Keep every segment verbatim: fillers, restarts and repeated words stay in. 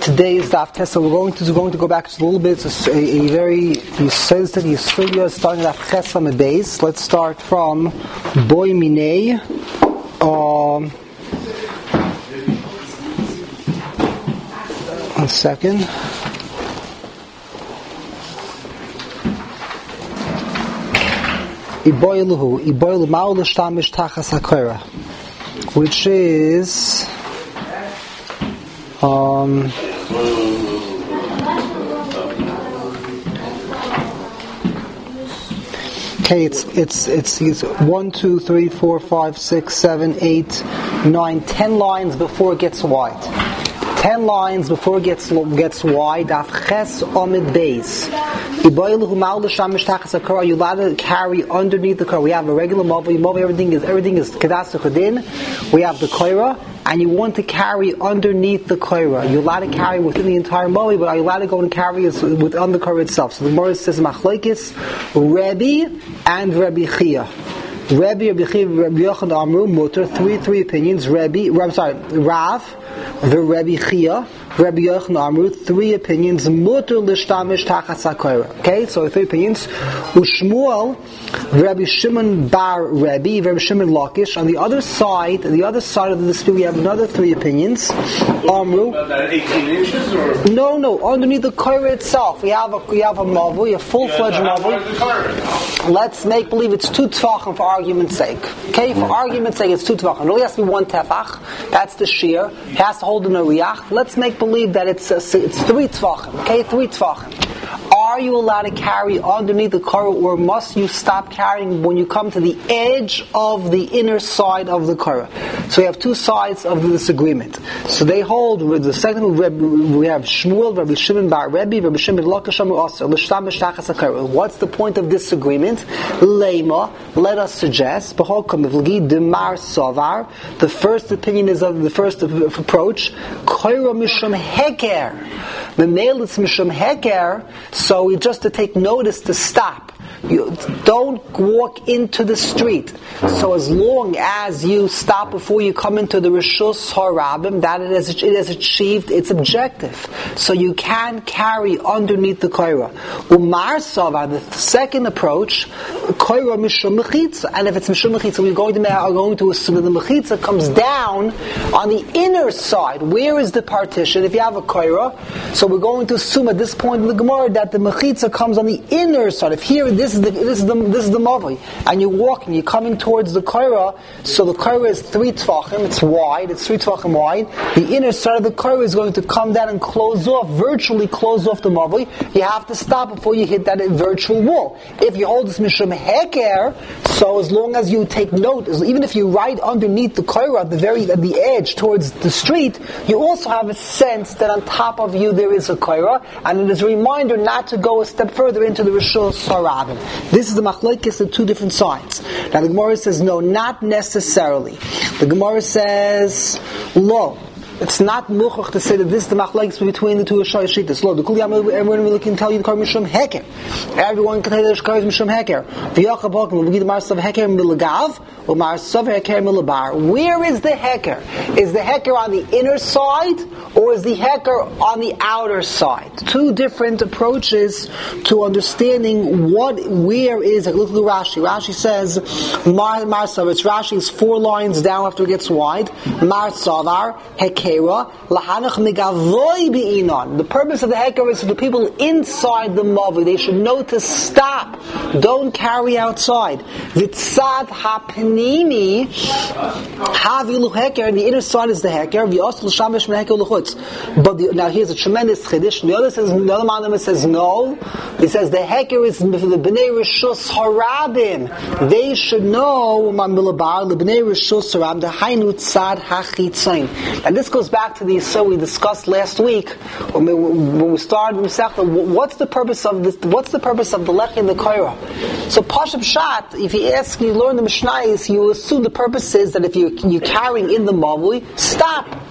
Today's Daf Tessa, we're going to we're going to go back just a little bit. It's a, a very sensitive Yisrael starting Daf Tessa on the base. Let's start from Boy Minei. Um, one second. Iboiluhu, Iboilu Ma'u L'Shtamish Tachas HaKorah, which is um. Okay, it's, it's it's it's one, two, three, four, five, six, seven, eight, nine, ten lines before it gets wide. Ten lines before it gets gets wide. Afches omid beis. Are you allowed to carry underneath the car? We have a regular mobile. Mobile, everything is everything is kedas chedin. We have the koira, and you want to carry underneath the koira. You're allowed to carry within the entire mobile, but are you allowed to go and carry within the koira itself? So the Gemara says machlokes Rebbe and Rabbi Chia. Rebbe, Rabbi Chia, Rabbi Yochanan Amru Muter. Three three opinions. Rebbe, I'm sorry, Rav, the Rabbi Chia, Rabbi Yochanan Amru. Three opinions. Muter l'shtamish tachas hakoira. Okay, so three opinions. Ushmuel, Rabbi Shimon Bar Rebbe, Rabbi Shimon Lakish. On the other side, the other side of the dispute, we have another three opinions. Amru. eighteen inches or? No, no. Underneath the koira itself, we have a we have a mavui, a full-fledged mavui. Let's make believe it's two tefachim for argument's sake. Okay, for argument's sake, it's two tefachim. It only has to be one tefach. That's the shear. It has to hold in a riyach. Let's make believe that it's a, it's three tefachim. Okay, three tefachim. Are you allowed to carry underneath the koira, or must you stop carrying when you come to the edge of the inner side of the koira? So we have two sides of the disagreement. So they hold with the second. We have Shmuel, Rabbi Shimon Bar Rebbe, Rabbi Shimon Lakish Amru Aser l'shtamish tachas hakoira. What's the point of disagreement? Lema. Let us suggest. Demar Savar. The first opinion is of the first approach. Koira mishum heker. The male is mishum heker. So we just to take notice to stop. You don't walk into the street. So as long as you stop before you come into the Rishus Harabim, that it has, it has achieved its objective. So you can carry underneath the koira. Umar Savar, the second approach, koira mishum mechitza. And if it's mishum mechitza, we're going to are going to assume that the mechitza comes down on the inner side. Where is the partition? If you have a koira, so we're going to assume at this point in the Gemara that the mechitza comes on the inner side. If here this is the this is the this is the mavoi, and you're walking, you're coming towards the koira. So the koira is three tefachim. It's wide. It's three tefachim wide. The inner side of the koira is going to come down and close off, virtually close off the mavoi. You have to stop before you hit that virtual wall. If you hold this mishum heker, so as long as you take note, even if you're right underneath the koira, at the very at the edge towards the street, you also have a sense that on top of you there is a koira, and it is a reminder not to go a step further into the Rishus Harabim. This is the machlokes of two different sides. Now the Gemara says no, not necessarily. The Gemara says lo. It's not muchach to say that this is the machlokes between the two shayishitas. Lo, the kuliyam everyone can tell you the kar mishum heker. Everyone can tell you the kar mishum heker. V'yachab hakim will give the marsav heker milagav or marsav heker milabar. Where is the heker? Is the heker on the inner side or is the heker on the outer side? Two different approaches to understanding what where is. Like, look at the Rashi. Rashi says marsav. It's Rashi is four lines down after it gets wide. Marsavar heker. The purpose of the heker is for the people inside the mavi. They should know to stop. Don't carry outside. Vitzad hapenimi havilu heker. The inner side is the heker. But the, now here's a tremendous chiddush. The other says, the other man says no. He says the heker is for the bnei rishus harabim. They should know the bnei rishus harabim. The hainu tzad hachitzain. And this goes back to the so we discussed last week when we started what's the purpose of this? What's the purpose of the lechi and the koira? So Pashup Shat, if you ask, you learn the Mishnayos, you assume the purpose is that if you you're carrying in the mavui, stop.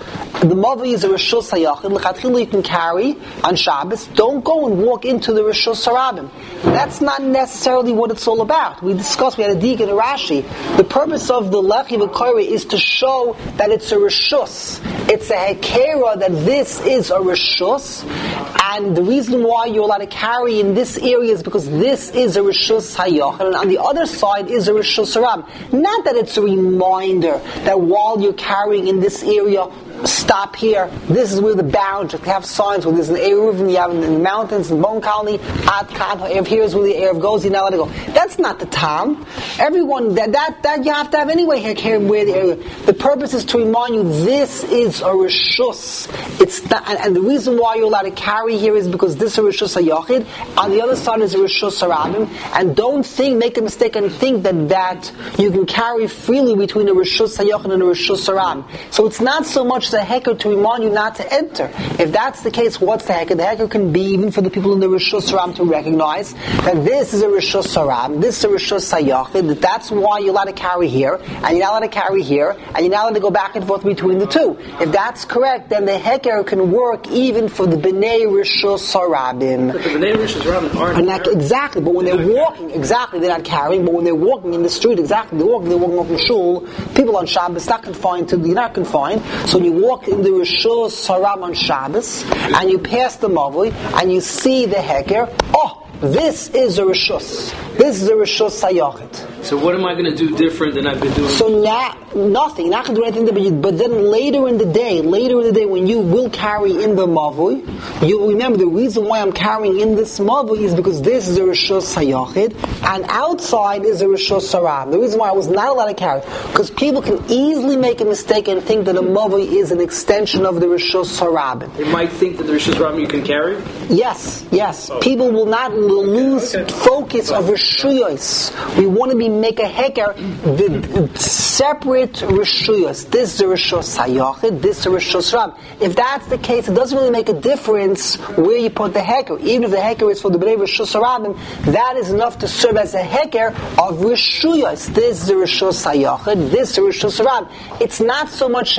the Mavi is a Rishus HaYachid, l'chatchila you can carry on Shabbos, don't go and walk into the Rishus HaRabim. That's not necessarily what it's all about. We discussed, we had a dig in a Rashi. The purpose of the Lechi V'Koire is to show that it's a Rishus. It's a Hekera, that this is a Rishus, and the reason why you're allowed to carry in this area is because this is a Rishus HaYachid, and on the other side is a Rishus HaRabim. Not that it's a reminder that while you're carrying in this area, stop here. This is where the boundary. They have signs where there's an Eruv and you have in the mountains and Bone Colony. Ad Kan, here's where the Eruv goes. You're not allowed to go. That's not the time. Everyone that that that you have to have anyway. Here, here where the area. The purpose is to remind you this is a rishus. It's not, and, and the reason why you're allowed to carry here is because this is a rishus hayachid. On the other side is a rishus harabim. And don't think, make a mistake, and think that that you can carry freely between a rishus hayachid and a rishus harabim. So it's not so much the heker to remind you not to enter. If that's the case, what's the heker? The heker can be even for the people in the Rishus Haram to recognize that this is a Rishus Haram, this is a Rishus Hayachid, that that's why you're allowed to carry here, and you're not allowed to carry here, and you're not allowed to go back and forth between the two. If that's correct, then the heker can work even for the B'nai Rishus Harabim. But the B'nai Rishus Harabim aren't and that, exactly, but when they're walking, exactly, they're not carrying, but when they're walking in the street, exactly, they're walking, they're walking off from shul, people on Shabbos, not confined to, you're not confined, so you walk in the Rishus Haram on Shabbos, and you pass the Mavli, and you see the Heker, oh, this is a Rishus. This is a Rishus Hayachid. So what am I going to do different than I've been doing? So now, nothing. You're not going to do anything different. But then later in the day, later in the day, when you will carry in the Mavui, you will remember the reason why I'm carrying in this Mavui is because this is a Rishus Hayachid, and outside is a Rishus Haram. The reason why I was not allowed to carry, because people can easily make a mistake and think that a Mavui is an extension of the Rishus Harabim. They might think that the Rishus Harabim you can carry? Yes, yes. Oh. People will not will lose okay. focus of Rishuyos. We want to be make a heker the separate Rishuyos. This is a Rishus Hayachid, this is a Rishus Ram. If that's the case, it doesn't really make a difference where you put the heker. Even if the heker is for the B'nai Rishus Harabim, that is enough to serve as a heker of Rishuyos. This is a Rishus Hayachid, this is a Rishus Ram. It's not so much a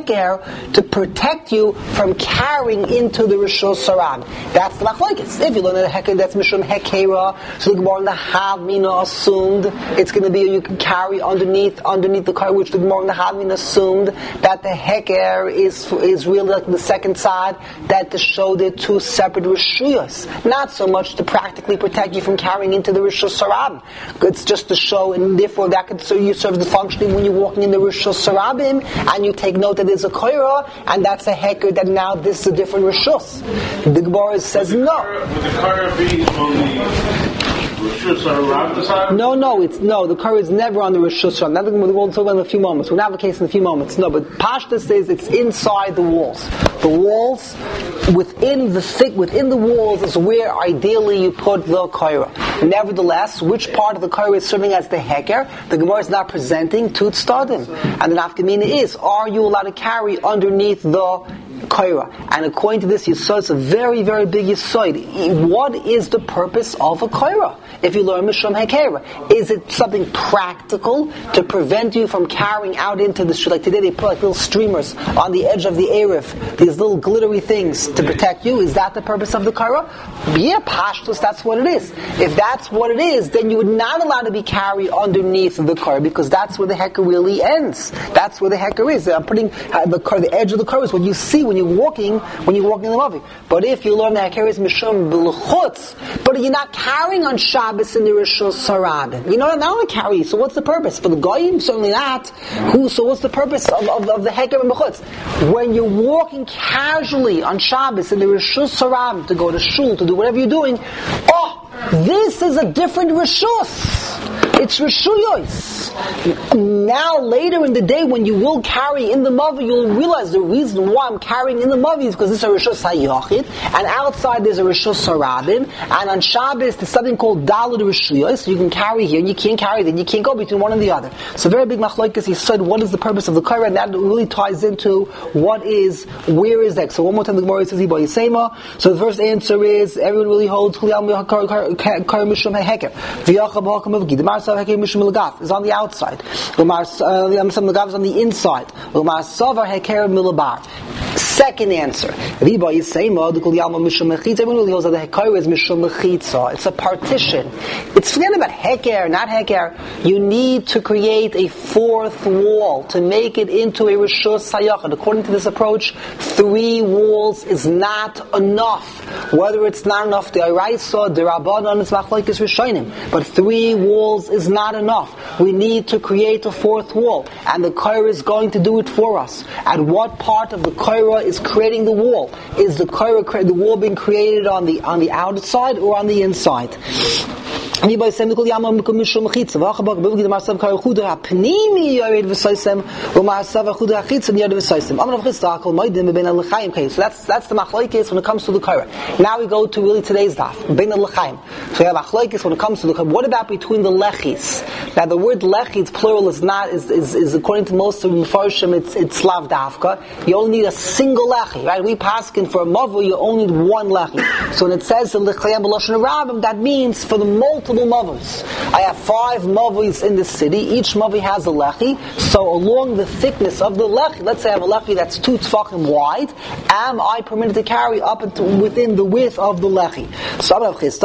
heker to protect you from carrying into the Rishus Haram. That's the machlokes. If you learn a heker that's mishum hekera, so the Gemara in the Havmina assumed it's going to be you can carry underneath underneath the car, which the Gemara in the Havmina assumed that the heker is is really like the second side, that to show the two separate rishuyos, not so much to practically protect you from carrying into the rishus harabim. It's just to show, and therefore that could so you serve the functioning when you're walking in the rishus harabim, and you take note that there's a koira, and that's a heker that now this is a different rishus. The Gemara says no. Would the car be on the Rishus Haram side? No, no, it's no. The car is never on the Rishus Haram. That's what we'll talk about in a few moments. We'll have a case in a few moments. No, but Pashta says it's inside the walls. The walls within the thick within the walls is where ideally you put the kaira. Nevertheless, which part of the kaira is serving as the heker? The Gemara is not presenting tut stadim, and the nafkamina is: are you allowed to carry underneath the kaira? And according to this yisod, it's a very, very big yisod. What is the purpose of a kaira? If you learn mishum hekera, is it something practical to prevent you from carrying out into the street? Like today, they put like little streamers on the edge of the erev, these little glittery things to protect you. Is that the purpose of the kaira? Yeah, pashtus, that's what it is. If that's what it is, then you would not allow to be carried underneath the kaira, because that's where the heker really ends. That's where the heker is. I'm putting uh, the kaira, the edge of the kaira is what you see when you're walking, when you're walking in the Mavi. But if you learn the heker is mishum b'luchutz, but you're not carrying on Shabbos in the Rishus Harabim, you know, not only carry. So what's the purpose for the goyim? Certainly not. Who? So what's the purpose of, of, of the heker and b'chutz? When you're walking casually on Shabbos in the Rishus Harabim to go to shul to do whatever you're doing, oh, this is a different Rishus. It's Rishuyos. Now, later in the day, when you will carry in the Mavi, you'll realize the reason why I'm carrying in the Mavi is because this is a Rishus HaYachid, and outside there's a Rishus Harabim, and on Shabbos there's something called Daled Rishuyos. You can carry here, and you can't carry there, you can't go between one and the other. So very big machlokes. He said, what is the purpose of the Kaira? And that really ties into what is, where is that? So one more time, the Gemara says, Iba Yisema. So the first answer is, everyone really holds Chuliyam Kaira Mishum HaHeker. V'yachab Hakam of Hiki. The Marsav Heke Mishum Milagaf is on the outside. The Marsav Milagaf is on the inside. The Marsav Heke Milabar. Second answer. Everybody is saying, everyone knows that the Hekara is Mishum Mechitza. It's a partition. It's forget about Heker, not Heker. You need to create a fourth wall to make it into a Rishus Hayachid. According to this approach, three walls is not enough. Whether it's not enough, the Araisa, the Rabbanan, it's Machlokes Rishonim. But three walls is not enough. We need to create a fourth wall. And the Kaira is going to do it for us. At what part of the Kaira is creating the wall? Is the Kaira, the wall being created on the on the outside or on the inside? Anybody say Mikol Yama Mikol Mishum Mechitza? V'achabak b'v'gid Marsav Kaira Chuda HaPnimi Yored V'Soisem V'Marsav Chuda HaChitza Yored V'Soisem. Amar V'Chitza Akol Moedim B'Bein HaLechaim Kei. So that's that's the machlokes when it comes to the Kaira. Now we go to really today's daf B'Bein HaLechaim. So we have machlokes when it comes to the Kaira. What about between the lechis? Now the word lechis plural is not is, is, is according to most of the Mefarshim it's it's slav davka. You only need a single lechi, right? We paskin for a mavu you only need one lechi. So when it says in L'Chayim B'Lashon Rabim, that means for the multiple mavos. I have five mavos in the city. Each mavi has a lechi. So along the thickness of the lechi, let's say I have a lechi that's two tefachim wide, am I permitted to carry up into within the width of the lechi? So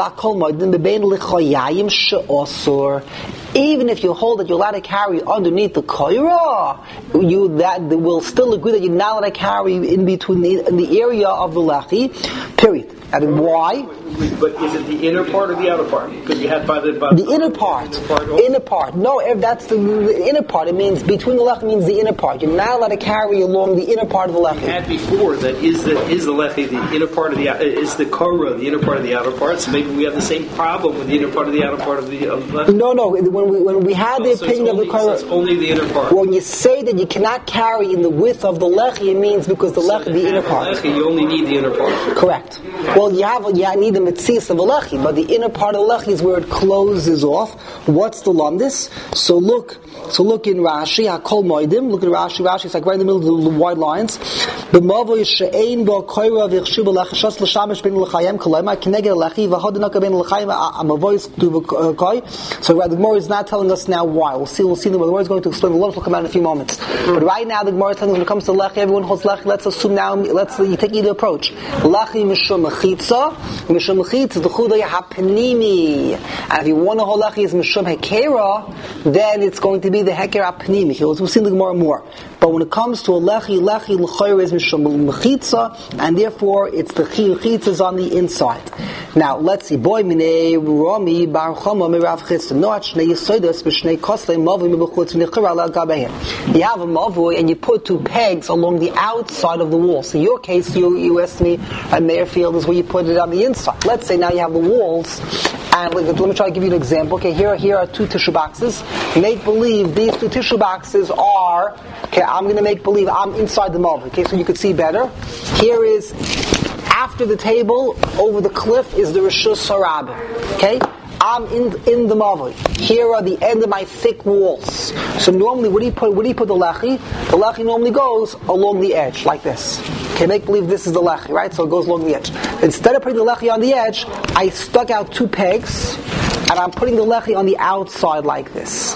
even if you hold that you're allowed to carry underneath the koira, you that will still agree that you're not allowed to carry in between the, in the area of the lechi. Period. And why? But is it the inner part or the outer part? Because you had by the by the inner part. Inner part. Inner part. No, if that's the, the inner part. It means between the lechi means the inner part. You're not allowed to carry along the inner part of the lechi. You had before that is the is the lechi the inner part of the is the korah the inner part of the outer part. So maybe we have the same problem with the inner part of the outer part of the of the lechi. No, no. When we when we had the oh, so opinion only, of the korah, so it's only the inner part. When you say that you cannot carry in the width of the lechi, it means because the lechi so the inner part. Lechi, you only need the inner part. Correct. Well, you have you need the mitzvah of a lechi, but the inner part of the lechi is where it closes off. What's the lumdis? So look, so look in Rashi. Hakol moedim. Look at Rashi. Rashi is like right in the middle of the wide lines. B'mavoi she'ein bo koira v'chshu b'lechashas l'shamish ben l'chayim kolayma kineged lechi v'hodinaka ben l'chayim amavois to v'koi. So the Gemara is not telling us now why. We'll see. We'll see. The Gemara is going to explain. The laws will come out in a few moments. But right now the Gemara is telling us when it comes to lechi, everyone holds lechi. Let's assume now. Let's you take either approach. Lechi mishum mechitza. Mishum mechitza the chudai hapnimi. And if you want to hold lechi is mishum hekera, then it's going to be the heker hapnimi. We'll see the Gemara more. But when it comes to a lechi, lechi l'chayr is mishum mechitza, and therefore it's the chitza is on the inside. Now let's see. Boy minei romi bar chama mirav chitza. No achnei yisodas b'shnei koslei mavu mibachutz v'nichara la gabehem. You have a mavu and you put two pegs along the outside of the wall. So in your case, you you asked me at Mayerfield is where you put it on the inside. Let's say now you have the walls, and let me try to give you an example. Okay, here here are two tissue boxes. Make believe these two tissue boxes are. Okay, I'm going to make believe I'm inside the mavu. Okay, so you could see better. Here is after the table, over the cliff is the Rishus Harabim. Okay. I'm in in the mavu. Here are the end of my thick walls. So normally, where do you put where do you put the lechi? The lechi normally goes along the edge, like this. Okay, make believe this is the lechi, right? So it goes along the edge. Instead of putting the lechi on the edge, I stuck out two pegs, and I'm putting the lechi on the outside like this.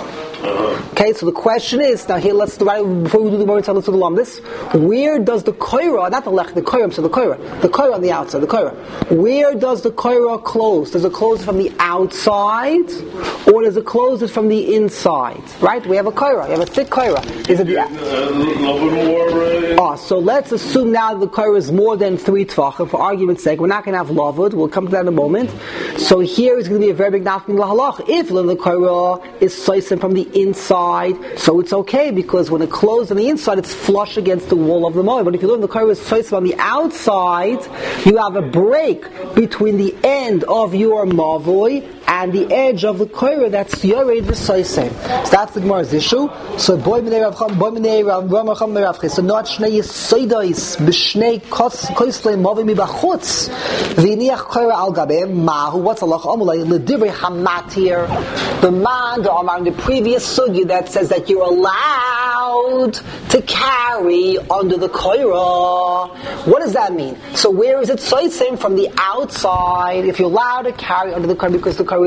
Okay, so the question is now here. Let's right before we do the more let's do the lumdis. Where does the koira, not the lech, the koira, so the koira, the koira on the outside, the koira. Where does the koira close? Does it close from the outside, or does it close it from the inside? Right? We have a koira. You have a thick koira. Is it the? A little bit more. Oh, so let's assume now the koira is more than three tvachim. For argument's sake, we're not going to have lavud. We'll come to that in a moment. So here is going to be a very big nafkin lahalach. If the koira is soisim from the inside, so it's okay because when it closes on the inside, it's flush against the wall of the moed. But if you look, the koira is soisim on the outside, you have a break between the end of your mavoi and the edge of the koira that's yored v'soisem. So that's the Gemara's issue. So boy minei Rav Cham, boy minei Rav Cham Rav Chis. So not shnei yisodos b'shnei koslei mavi mibachutz v'iniach koira al gabeim mahu. What's Allah Amalei l'divrei hamatir? The man the Amar in the previous sugya that says that you're allowed to carry under the koira. What does that mean? So where is it soisem from the outside? If you're allowed to carry under the koira because the koira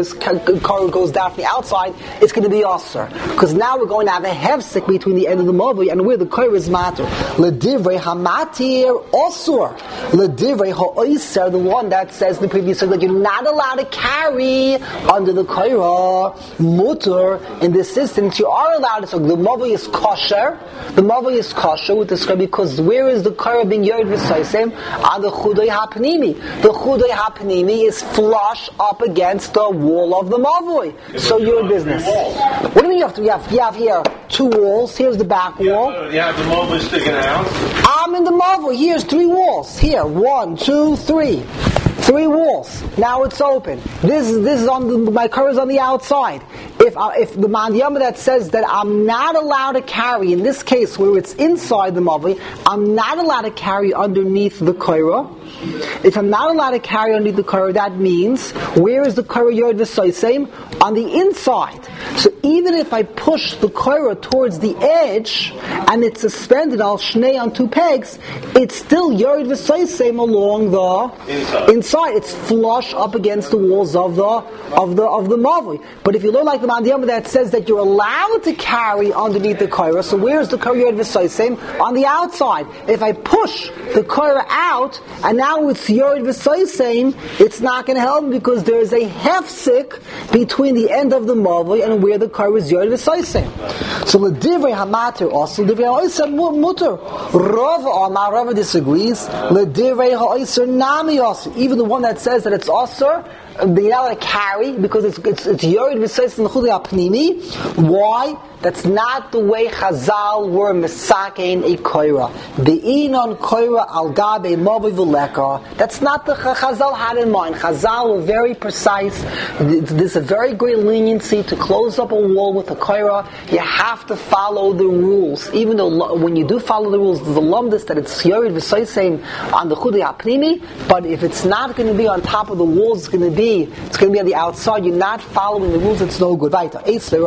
Korah goes down from the outside, it's going to be Asr. Because now we're going to have a hefsek between the end of the Mavui and where the Korah is matter. L'divrei hamatir Asur. L'divrei ha'oiser, the one that says in the previous that you're not allowed to carry under the Korah. Mutter, in this instance, you are allowed to. So the Mavui is kosher. The Mavui is kosher with the because where is the Korah being Yored V'Soisem? On the Chudoi HaPnimi. The Chudoi HaPnimi is flush up against the wall of the Mavui. Yeah, so you're in business. What do you mean you have to? You have, you have here two walls. Here's the back wall. Yeah, you have the Mavui sticking out. I'm in the Mavui. Here's three walls. Here, one, two, three. Three walls. Now it's open. This is this is on the, my Korah is on the outside. If uh, if the mandiyama that says that I'm not allowed to carry, in this case where it's inside the Mavui, I'm not allowed to carry underneath the Korah. If I'm not allowed to carry underneath the Korah, that means where is the Korah Yored V'Soisem? On the inside. So even if I push the Korah towards the edge and it's suspended al shnei on two pegs, it's still Yored V'Soisem along the inside. inside. It's flush up against the walls of the of the of the Mavui. But if you learn like the mandiyama that says that you're allowed to carry underneath the Korah, so where's the Korah Yored V'Soisem? On the outside. If I push the Korah out and now it's Yored V'Soisem, it's not going to help me because there is a hefsek between the end of the Mavui and where the Korah is Yored V'Soisem. So l'divrei hamatir also l'divrei ha'oiser mutter. Rava Amar Rava disagrees. L'divrei ha'oiser nami also. Even the one that says that it's Asr, they're not going to carry because it's it's, it's Yored V'Soisem l'chudei ha'pnimi. Why? That's not the way Chazal were misakein a koira. Be'inon koira al gabe mavui v'leka. That's not the Chazal had in mind. Chazal were very precise. There's a very great leniency to close up a wall with a koira. You have to follow the rules. Even though when you do follow the rules, there's a lumdus that it's Yored V'Soisem on the chudei ha'pnimi. But if it's not going to be on top of the walls, it's going to be it's going to be on the outside. You're not following the rules. It's no good. Weiter.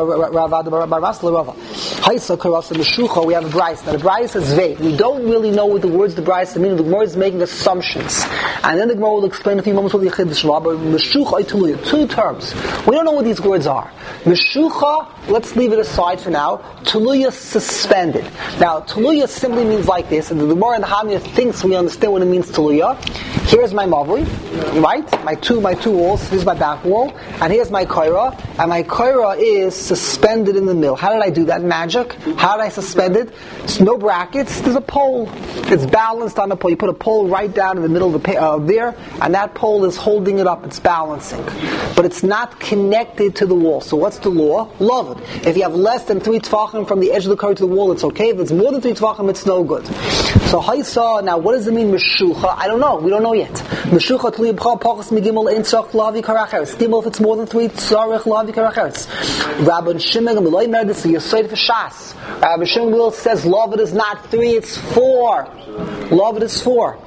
Rava. Haisa Karasa Meshucha, we have a Bryce. Now the Bryce is vague. We don't really know what the words the Bryce mean. The Gemara is making assumptions. And then the Gemara will explain a few moments what the Chiddush Shema, but Meshucha Ituluya, two terms. We don't know what these words are. Meshucha, let's leave it aside for now. Tuluya, suspended. Now, Tuluya simply means like this, and the Gemara and the Hamya thinks we understand what it means Tuluya. Here's my Mavui, right? My two, my two walls. Here's my back wall, and here's my Korah, and my Korah is suspended in the middle. How did I do that? Magic. How did I suspend it? It's no brackets. There's a pole. It's balanced on the pole. You put a pole right down in the middle of the uh, there, and that pole is holding it up. It's balancing, but it's not connected to the wall. So what's the law? Love it. If you have less than three tefachim from the edge of the Korah to the wall, it's okay. If it's more than three tefachim, it's no good. So Haisa. Now, what does it mean Meshucha? I don't know. We don't know yet. Meshucha tli b'cha pachas migimel ein tzarich lavi karacheres. Gimel if it's more than three tzarich lavi karacheres. Rabban Shimon Gamliel made this a yesod for Shas. Rabban Shimon Gamliel says Lavid is not three, it's four. Lavid is four.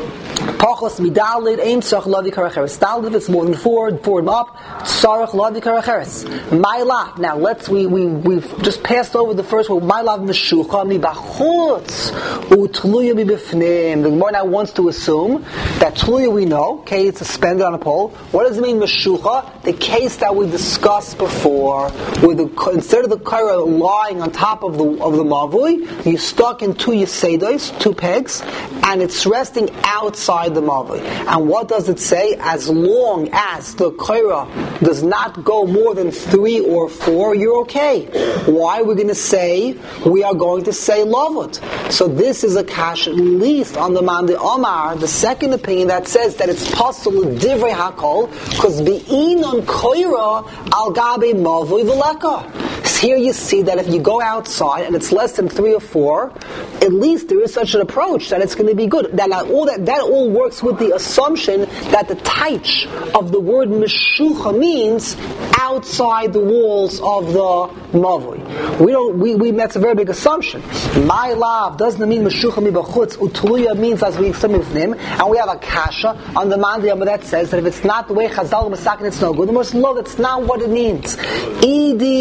Pachas midalid ein tzarich lavi karacheres. Dalid if it's more than four, four and up. Tzarich lavi karacheres. Ma'alav. Now let's we we we've just passed over the first word. Ma'alav Meshucha mi bachutz utluya mi b'fnim. The Gemara now wants to assume that Tluya we know, okay, it's suspended on a pole. What does it mean, Meshucha? The case that we discussed before, where the, instead of the Korah lying on top of the of the Mavui, you're stuck in two Yesedos, two pegs, and it's resting outside the Mavui. And what does it say? As long as the Korah does not go more than three or four, you're okay. Why? We're going to say, we are going to say Lavut. So this is a kash, at least on the Mandi Omar, the second opinion that says that it's possible divrei hakol because be'inon koira al gabe mavui v'leka. Here you see that if you go outside and it's less than three or four, at least there is such an approach that it's going to be good. That all that that all works with the assumption that the taich of the word meshucha means outside the walls of the mavui. We don't. We, we that's a very big assumption. My love doesn't mean meshucha mi b'chutz. Utluya means as we explained with him, and we have a kasha on the mandiyama that says that if it's not the way Chazal Masakin, it's no good. The most love, that's not what it means. Ed the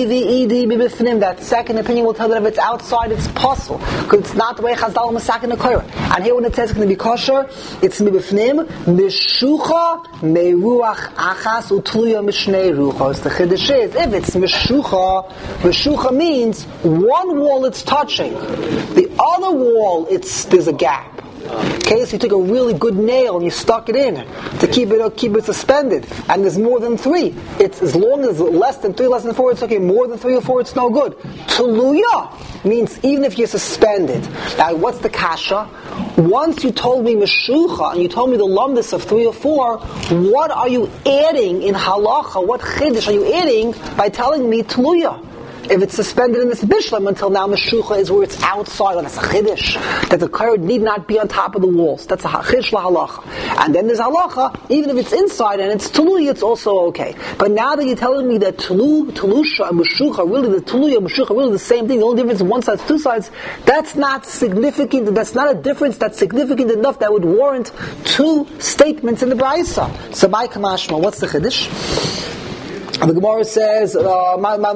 That second opinion will tell that if it's outside, it's possible. Because it's not the way Chazdal Masak in the Korah. And here when it says it's going to be kosher, it's mibifnim, mishucha, meruach achas, utluya mishnei ruchos. The Chiddush is, if it's mishucha, mishucha means one wall it's touching. The other wall, it's there's a gap. Okay, so you took a really good nail and you stuck it in to keep it keep it suspended, and there's more than three. It's as long as less than three, less than four, it's okay. More than three or four, it's no good. Tuluya means even if you're suspended. Now, what's the kasha? Once you told me meshucha and you told me the lumdus of three or four, what are you adding in halacha? What chiddush are you adding by telling me tuluya? If it's suspended in this bishlam until now, meshucha is where it's outside. Oh, that's a chiddush. That the korah need not be on top of the walls. That's a chiddush lahalacha. And then there's halacha. Even if it's inside and it's tului, it's also okay. But now that you're telling me that tulu, tulusha and meshucha, really the tuluya and meshucha, really the same thing. The only difference is one side, two sides. That's not significant. That's not a difference that's significant enough that would warrant two statements in the brayso. So by kamashma, what's the chiddush? The Gemara says, uh, what's the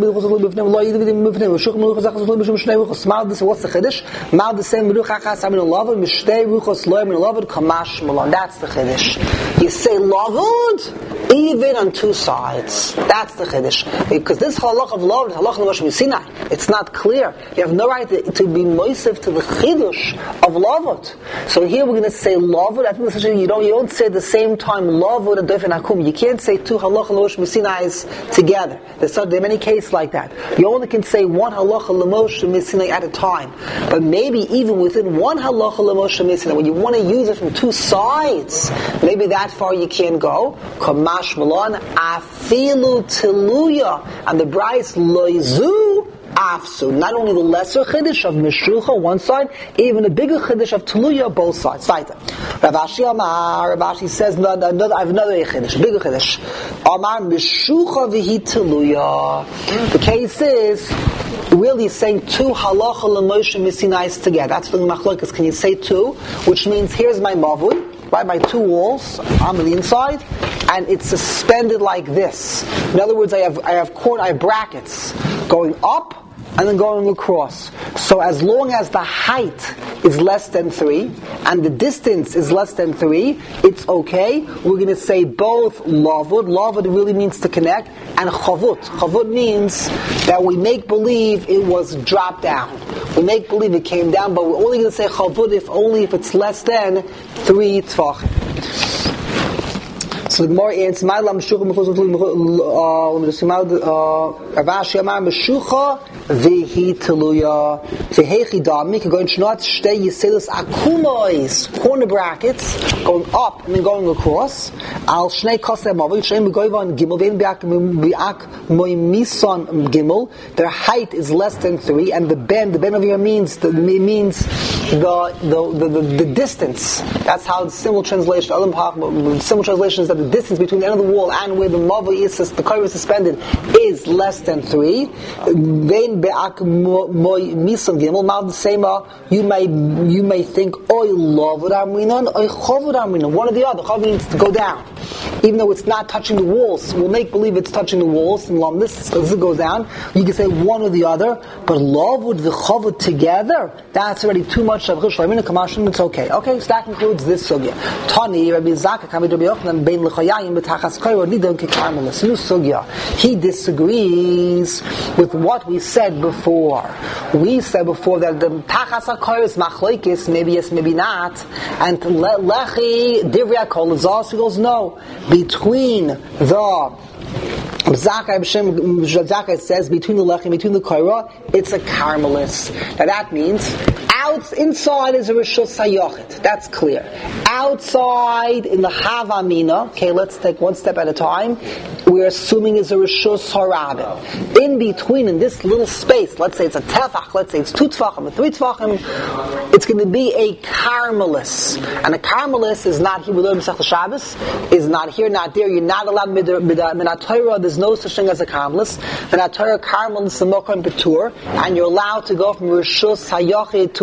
Chiddush? That's the Chiddush. You say lavud even on two sides. That's the Chiddush. Because this halach of lavud, halach of Moshe Sinai, it's not clear. You have no right to, to be moisef to the Chiddush of lavud. So here we're going to say lavud. I think you don't, you don't say at the same time lavud and dofen hakum. You can't say two halach of Moshe Sinai together. There's, there are many cases like that. You only can say one halacha l'moshe misinai at a time. But maybe even within one halacha l'moshe misinai, when you want to use it from two sides, maybe that far you can't go. Kamash malon afilu tiluya, and the Bryce loizu afsu. Not only the lesser chiddush of meshucha one side, even a bigger chiddush of tuluya both sides. Saita. Rav Ashi Amar, Rav Ashi says, another, I have another chiddush, bigger chiddush. Amar meshucha v'hi tuluya. The case is, really saying two halacha l'moshe misinais together. That's the machlokas. Can you say two? Which means here's my mavud, right, my two walls on the inside, and it's suspended like this. In other words, I have I have corner, I have brackets going up and then going across. So as long as the height is less than three and the distance is less than three, it's okay. We're going to say both lavud. Lavud really means to connect, and chavut. Chavut means that we make believe it was dropped down. We make believe it came down, but we're only going to say chavut if only if it's less than three tefachim. So the Gemara answers, "My lam meshucha mechutz Rav Ashi Amar meshucha v'hi teluya v'hechi dami can go in shnot shtei yiselus akumois corner brackets going up and then going across al shnei kosem avol shnei megoyvan gimel vein biak biak moimison gimel. Their height is less than three, and the bend the bend of your means the means the the the, the, the distance. That's how the simple translation. The simple translation is that the distance between the end of the wall and where the mava is, the korah is suspended, is less than three. Vein be'ak misam gimel. Now the same. You may you may think oy lavud amrinon, oy chavud amrinon. One or the other. Chavud means to go down, even though it's not touching the walls. We'll make believe it's touching the walls, and lam this this goes down. You can say one or the other, but lavud the chavud together, that's already too much. It's okay. Okay, so that concludes this sugya. Tani Rabbi Zaka Kamid Rabbi Yochanan bein lechayayim b'tachas korah nidon kekarmelis. New sugya. He disagrees with what we said before. We said before that the tachas korah is machlokes, maybe yes, maybe not, and lechi divrei kol azas. He goes no. Between the Zakai says between the lechem, between the korah, it's a karmelis. Now that means out inside is a rishus hayachid. That's clear. Outside in the havamina, okay, let's take one step at a time. We're assuming is a rishus harabim. In between, in this little space, let's say it's a tefach, let's say it's two tefachim, or three tefachim, it's going to be a karmelis. And a karmelis is not here. We learn Masechta Shabbos. Is not here, not there. You're not allowed minat Torah. There's no such thing as a karmelis. Minat Torah karmelis is a mokom betur, and you're allowed to go from rishus hayachid to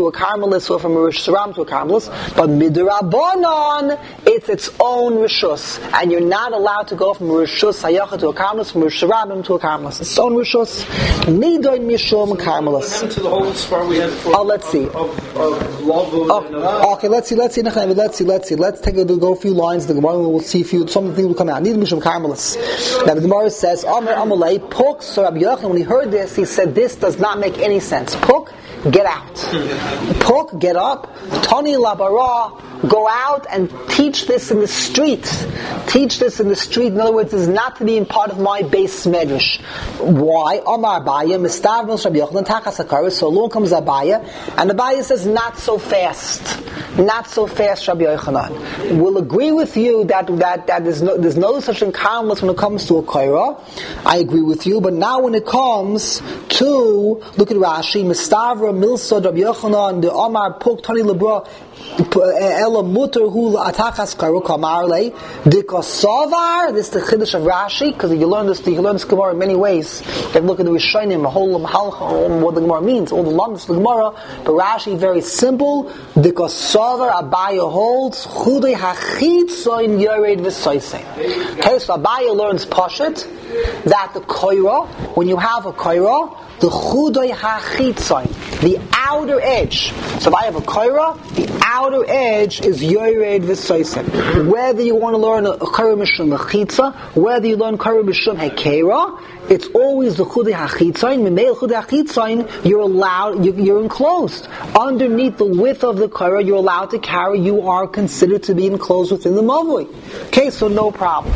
a Carmelis, or from a Rosh Hashanah to a Carmelis. But Midrabanan, it's its own Rishus. And you're not allowed to go from a Rishus Hayacha to a Carmelis, from a Rosh Hashanah to a Carmelis. It's its own Rishus. Midoin Mishum Carmelis. To the whole spar we had for, oh, let's see. Of, of, of Lovo oh, and, uh, okay, let's see, let's see, let's see, let's see. Let's take a go a few lines. The Gemara will see a few, some of the things will come out. Need Mishum Carmelis. Now the Gemara says, Amar Amalei, Puk, so Rabbi Yochanan, when he heard this, he said, this does not make any sense. Puk, get out. Puk, get up. Tani Labara, go out and teach this in the street. Teach this in the street. In other words, this is not to be in part of my base medrash. Why? Amar Abaya, Mistavnos Rabbi Yochanan, Tachas HaKaros. So along comes Abaya, and Abaya says, not so fast. Not so fast, Rabbi Yochanan. We'll agree with you that that, that there's, no, there's no such in Carmelis when it comes to a Kaira. I agree with you, but now when it comes to, look at Rashi, Mistavra, Milsod, Rabbi Yochanan, the Amar, Puk, Tani Lebra, Ela Mutter Hu Atachas Karu Kamarle Dikosavar. This is the Chiddush of Rashi, because you learn this, you learn this Gemara in many ways. You can look at the Rishonim, the whole Mahalcha, what the Gemara means, all the lumps of the Gemara. But Rashi, very simple. Dikosavar Abaya holds Chudei Hachitzoin Yored V'Soisei. Okay, so Abaya learns Pashat that the Koira, when you have a Koira, the Chudei HaChitzoin, the outer edge. So if I have a Koira, the outer edge is Yored V'Soisem. Whether you want to learn a Koira Mishum Chitza, whether you learn Koira Mishum Hekera, it's always the Chudei HaChitzoin. Memel Chudei HaChitzoin, you're allowed, you're enclosed. Underneath the width of the Koira, you're allowed to carry, you are considered to be enclosed within the Mavui. Okay, so no problem.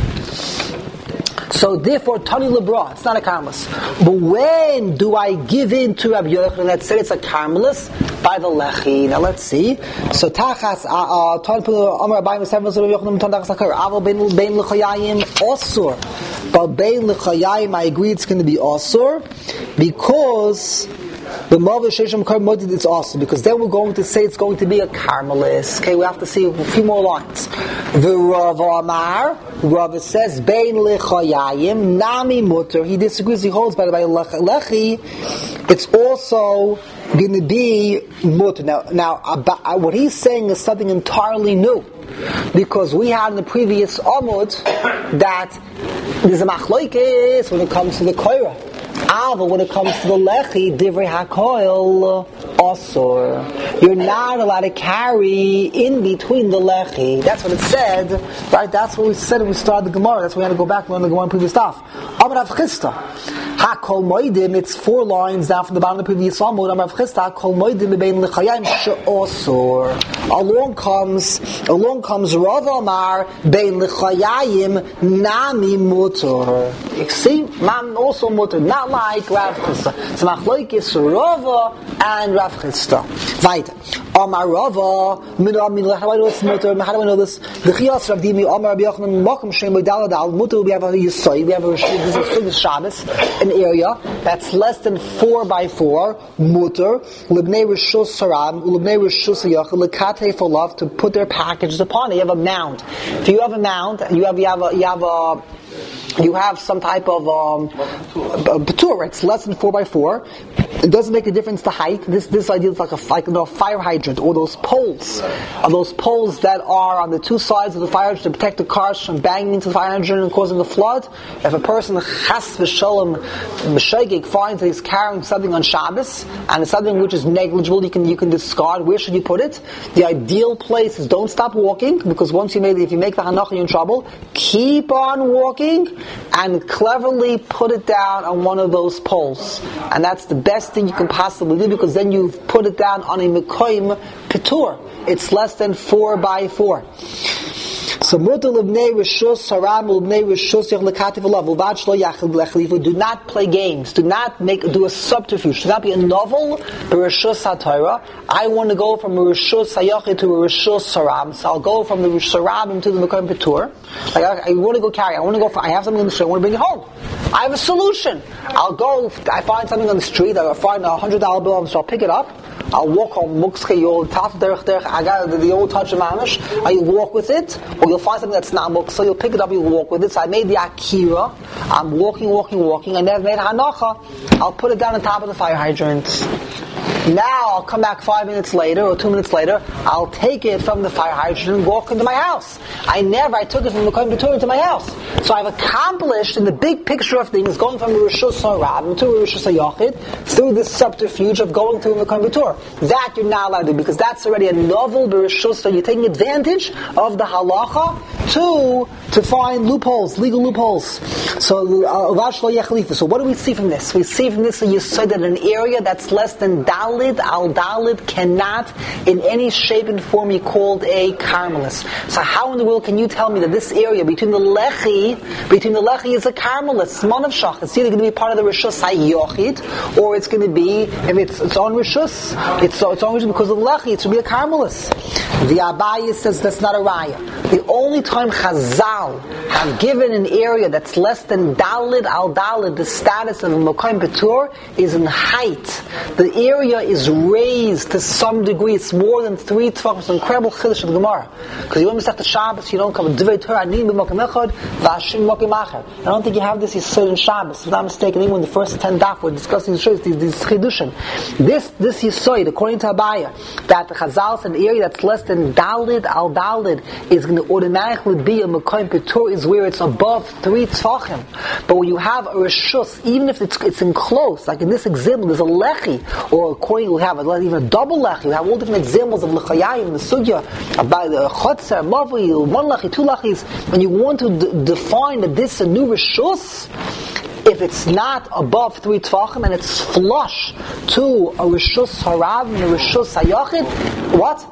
So therefore, Tani Lebra, it's not a Carmelis. But when do I give in to Rabbi Yochanan that said it's a Carmelis? By the Lechi. Now let's see. So Tachas, Tani Amar Abayim Seven Rabbi Yochanan Tachas Hakar Aval Bein Bein Lechayim Osur. But Bein Lechayim, I agree it's going to be Osur because the Mavah Shesham Kar Modid is awesome, because then we're going to say it's going to be a Carmelis. Okay, we have to see a few more lines. The Rav Amar, Rav says Bein Lechayim Nami Mutter. He disagrees. He holds by the by Lechi. It's also going to be Mutter. Now, now about, what he's saying is something entirely new, because we had in the previous Amud that there's a Machloikis when it comes to the Koira. But when it comes to the Lechi, Divrei HaKoil, Osor. You're not allowed to carry in between the Lechi. That's what it said, right? That's what we said when we started the Gemara. That's why we had to go back and learn the Gemara and previous stuff. Amar Rav Chisda. HaKol Moedim, it's four lines down from the bottom of the previous Amud. Amar Rav Chisda, HaKol Moedim Bein Lechayim She'osor. Along comes, along comes Rav Amar Bein Lechayim Nami Mutter. You see? Man also Mutter. Not like Rav Chisda. So Machlokes Rava and Rav Chisda. Weiter. Amar Rava, min min how do I know this mutter? How do I know this? The Chiyas Rav Dimi, Amar Rabbi Yochanan, Makom Shem Dal Dal Mutter. We have a Yisai. We have a this is Shabbos, an area that's less than four by four. Mutter Libnei Rishus Saram, Libnei Rishus Yachal Lekate for love to put their packages upon it. You have a mound. If you have a mound, you have you have a you have a you have some type of um, patur. It's less than four by four. It doesn't make a difference the height. This this idea is like a like a fire hydrant, or those poles, are those poles that are on the two sides of the fire hydrant to protect the cars from banging into the fire hydrant and causing a flood. If a person chas v'shalom m'shegeg finds that he's carrying something on Shabbos and it's something which is negligible, you can you can discard. Where should you put it? The ideal place is don't stop walking, because once you make if you make the hanacha you're in trouble. Keep on walking and cleverly put it down on one of those poles, and that's the best thing you can possibly do, because then you've put it down on a mekoim petur. It's less than four by four. So mutar libnei rishus haram libnei rishus yachlekati v'lav uvad shlo yachal blechlifu. Do not play games. Do not make do a subterfuge. Do not be a novel b'rishus haTorah. I want to go from a rishus hayachid to a rishus haram. So I'll go from the rishus haram to the mekoim petur. Like I, I want to go carry. I want to go. For, I have something in the street. I want to bring it home. I have a solution. I'll go. I find something on the street. I find a hundred dollar bill. So I'll pick it up. I'll walk home. Mukske, you'll tap derech derech. I got the, the old touch of mamish. You'll walk with it, or you'll find something that's not mukse. So you'll pick it up. You'll walk with it. So I made the akira. I'm walking, walking, walking. I never made hanacha. I'll put it down on top of the fire hydrant. Now I'll come back five minutes later or two minutes later. I'll take it from the fire hydrant and walk into my house. I never. I took it from the Kohen B'Torah into my house. So I've accomplished in the big picture of things, going from Rishus HaRab to Rishus HaYachid through this subterfuge of going through the Kohen B'Torah. That you're not allowed to do because that's already a novel Rishus. So you're taking advantage of the halacha to to find loopholes, legal loopholes. So uh, so what do we see from this? We see from this that you said that an area that's less than Dalid al Dalid cannot in any shape and form be called a Carmelis. So how in the world can you tell me that this area between the Lechi, between the Lechi is a Carmelis, Mon of Shach? It's either going to be part of the Rishus HaYachid, or it's going to be, if it's its own Rishus, it's its own Rishus because of the Lechi, it should be a Carmelis. The Abaye says that's not a Raya. The only time Chazal have given an area that's less than Dalid al Dalid the status of a Mokaim Petur is in height. The area is raised to some degree. It's more than three tefachim. It's an incredible chiddush of the Gemara. Because you almost have to Shabbos, you don't come with Divrei Torah, Anim b'Mokim Echad, V'Hashim b'Mokim Acher. I don't think you have this Yisod in Shabbos. If I'm not mistaken, even in the first ten daf we're discussing these these, these chidushim. This this Yisod, according to Abaya, that the Chazal said an area that's less than Dalid al Dalid is going to automatically be a Mokaim Petur is where it's above three tefachim. But when you have a Rishus, even if it's it's enclosed, like in this example, there's a Lechi, or according we have a, even a double Lechi, we have all different examples of Lechayayim in the Sugya, about the Chotzer, Mavli, one Lechi, two Lechis. When you want to d- define that this is a new Rishus, if it's not above three tefachim and it's flush to a Rishus HaRab and a Rishus HaYachid, what?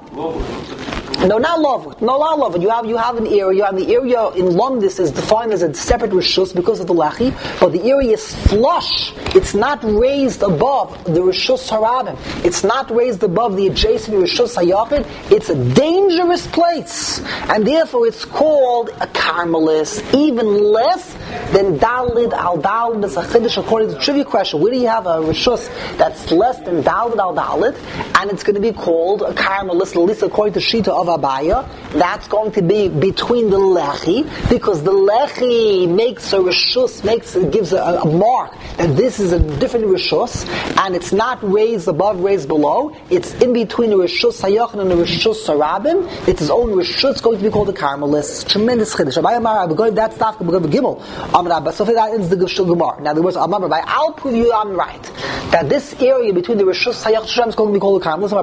No, not Lavut. No, not Lavut. You have you have an area, and the area in Lomdis is defined as a separate Rishus because of the Lechi, but the area is flush. It's not raised above the Rishus HaRabim. It's not raised above the adjacent Rishus HaYachid. It's a dangerous place, and therefore it's called a Carmelis, even less than Dalid al Dalid is a Chiddush according to the trivia question. Where do you have a Rishus that's less than Dalid al Dalid, and it's going to be called a Carmelis, at least according to Shita of Abaya? That's going to be between the Lechi, because the Lechi makes a Rishus, makes gives a, a mark that this is a different Rishus, and it's not raised above, raised below. It's in between the Rishus HaYachid and the Rishus HaRabim. It's his own Rishus. It's going to be called a Carmelis. Tremendous Chiddush. Abaya Amar, that's Tafka B'Gav Gimel. So that ends the Geshul Gemara. Now the words Amar, I'll prove you I'm right that this area between the Rishus HaYachid is going to be called a Carmelis.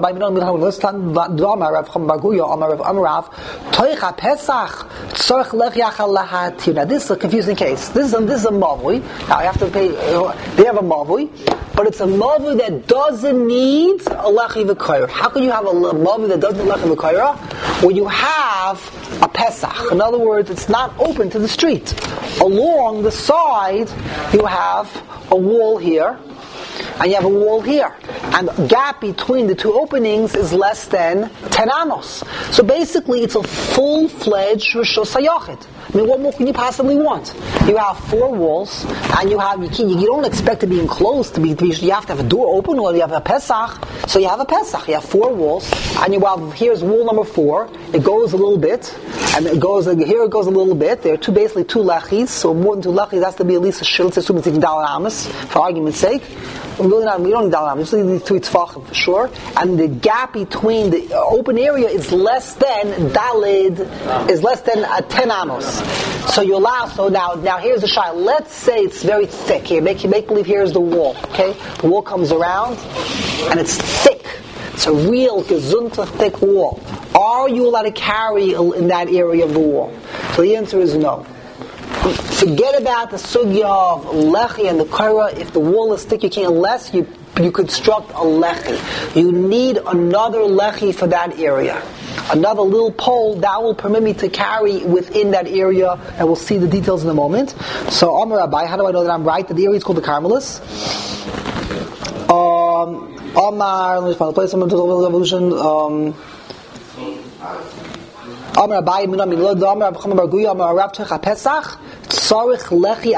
Now this is a confusing case. This is a, this is a mavui. Now you have to pay. Uh, they have a mavui, but it's a mavui that doesn't need a lechi v'koyer. How can you have a mavui that doesn't need a lechi v'koyer when you have a pesach? In other words, it's not open to the street. Along the side, you have a wall here, and you have a wall here. And the gap between the two openings is less than ten amos. So basically, it's a full-fledged Rishus HaYachid. I mean, what more can you possibly want? You have four walls, and you have you, can, you don't expect to be enclosed. To be, to be you have to have a door open, or you have a Pesach. So you have a Pesach. You have four walls, and you have here's wall number four. It goes a little bit, and it goes here. It goes a little bit. There are two basically two lechis. So more than two lechis has to be at least a shil. Assume it's daled amos for argument's sake. We really not. We don't need daled amos. We need three tefachim for sure. And the gap between the open area is less than dalid. Is less than a ten amos. So you allow. So now, now here's the shot. Let's say it's very thick. Here, make make believe here's the wall. Okay, the wall comes around, and it's thick. It's a real gezunta thick wall. Are you allowed to carry in that area of the wall? So the answer is no. Forget about the sugya of lechi and the kaira. If the wall is thick, you can't. Unless you you construct a lechi, you need another lechi for that area. Another little pole that will permit me to carry within that area, and we'll see the details in a moment. So, Amar Rabbi, how do I know that I'm right? That the area is called the Carmelis. Um, Amar, let me find a place. I'm going to the revolution. Um, Amar Rabbi, Minam Milod, Amar Rabbi Bar Guya, Amar Rav Techa Pesach. So what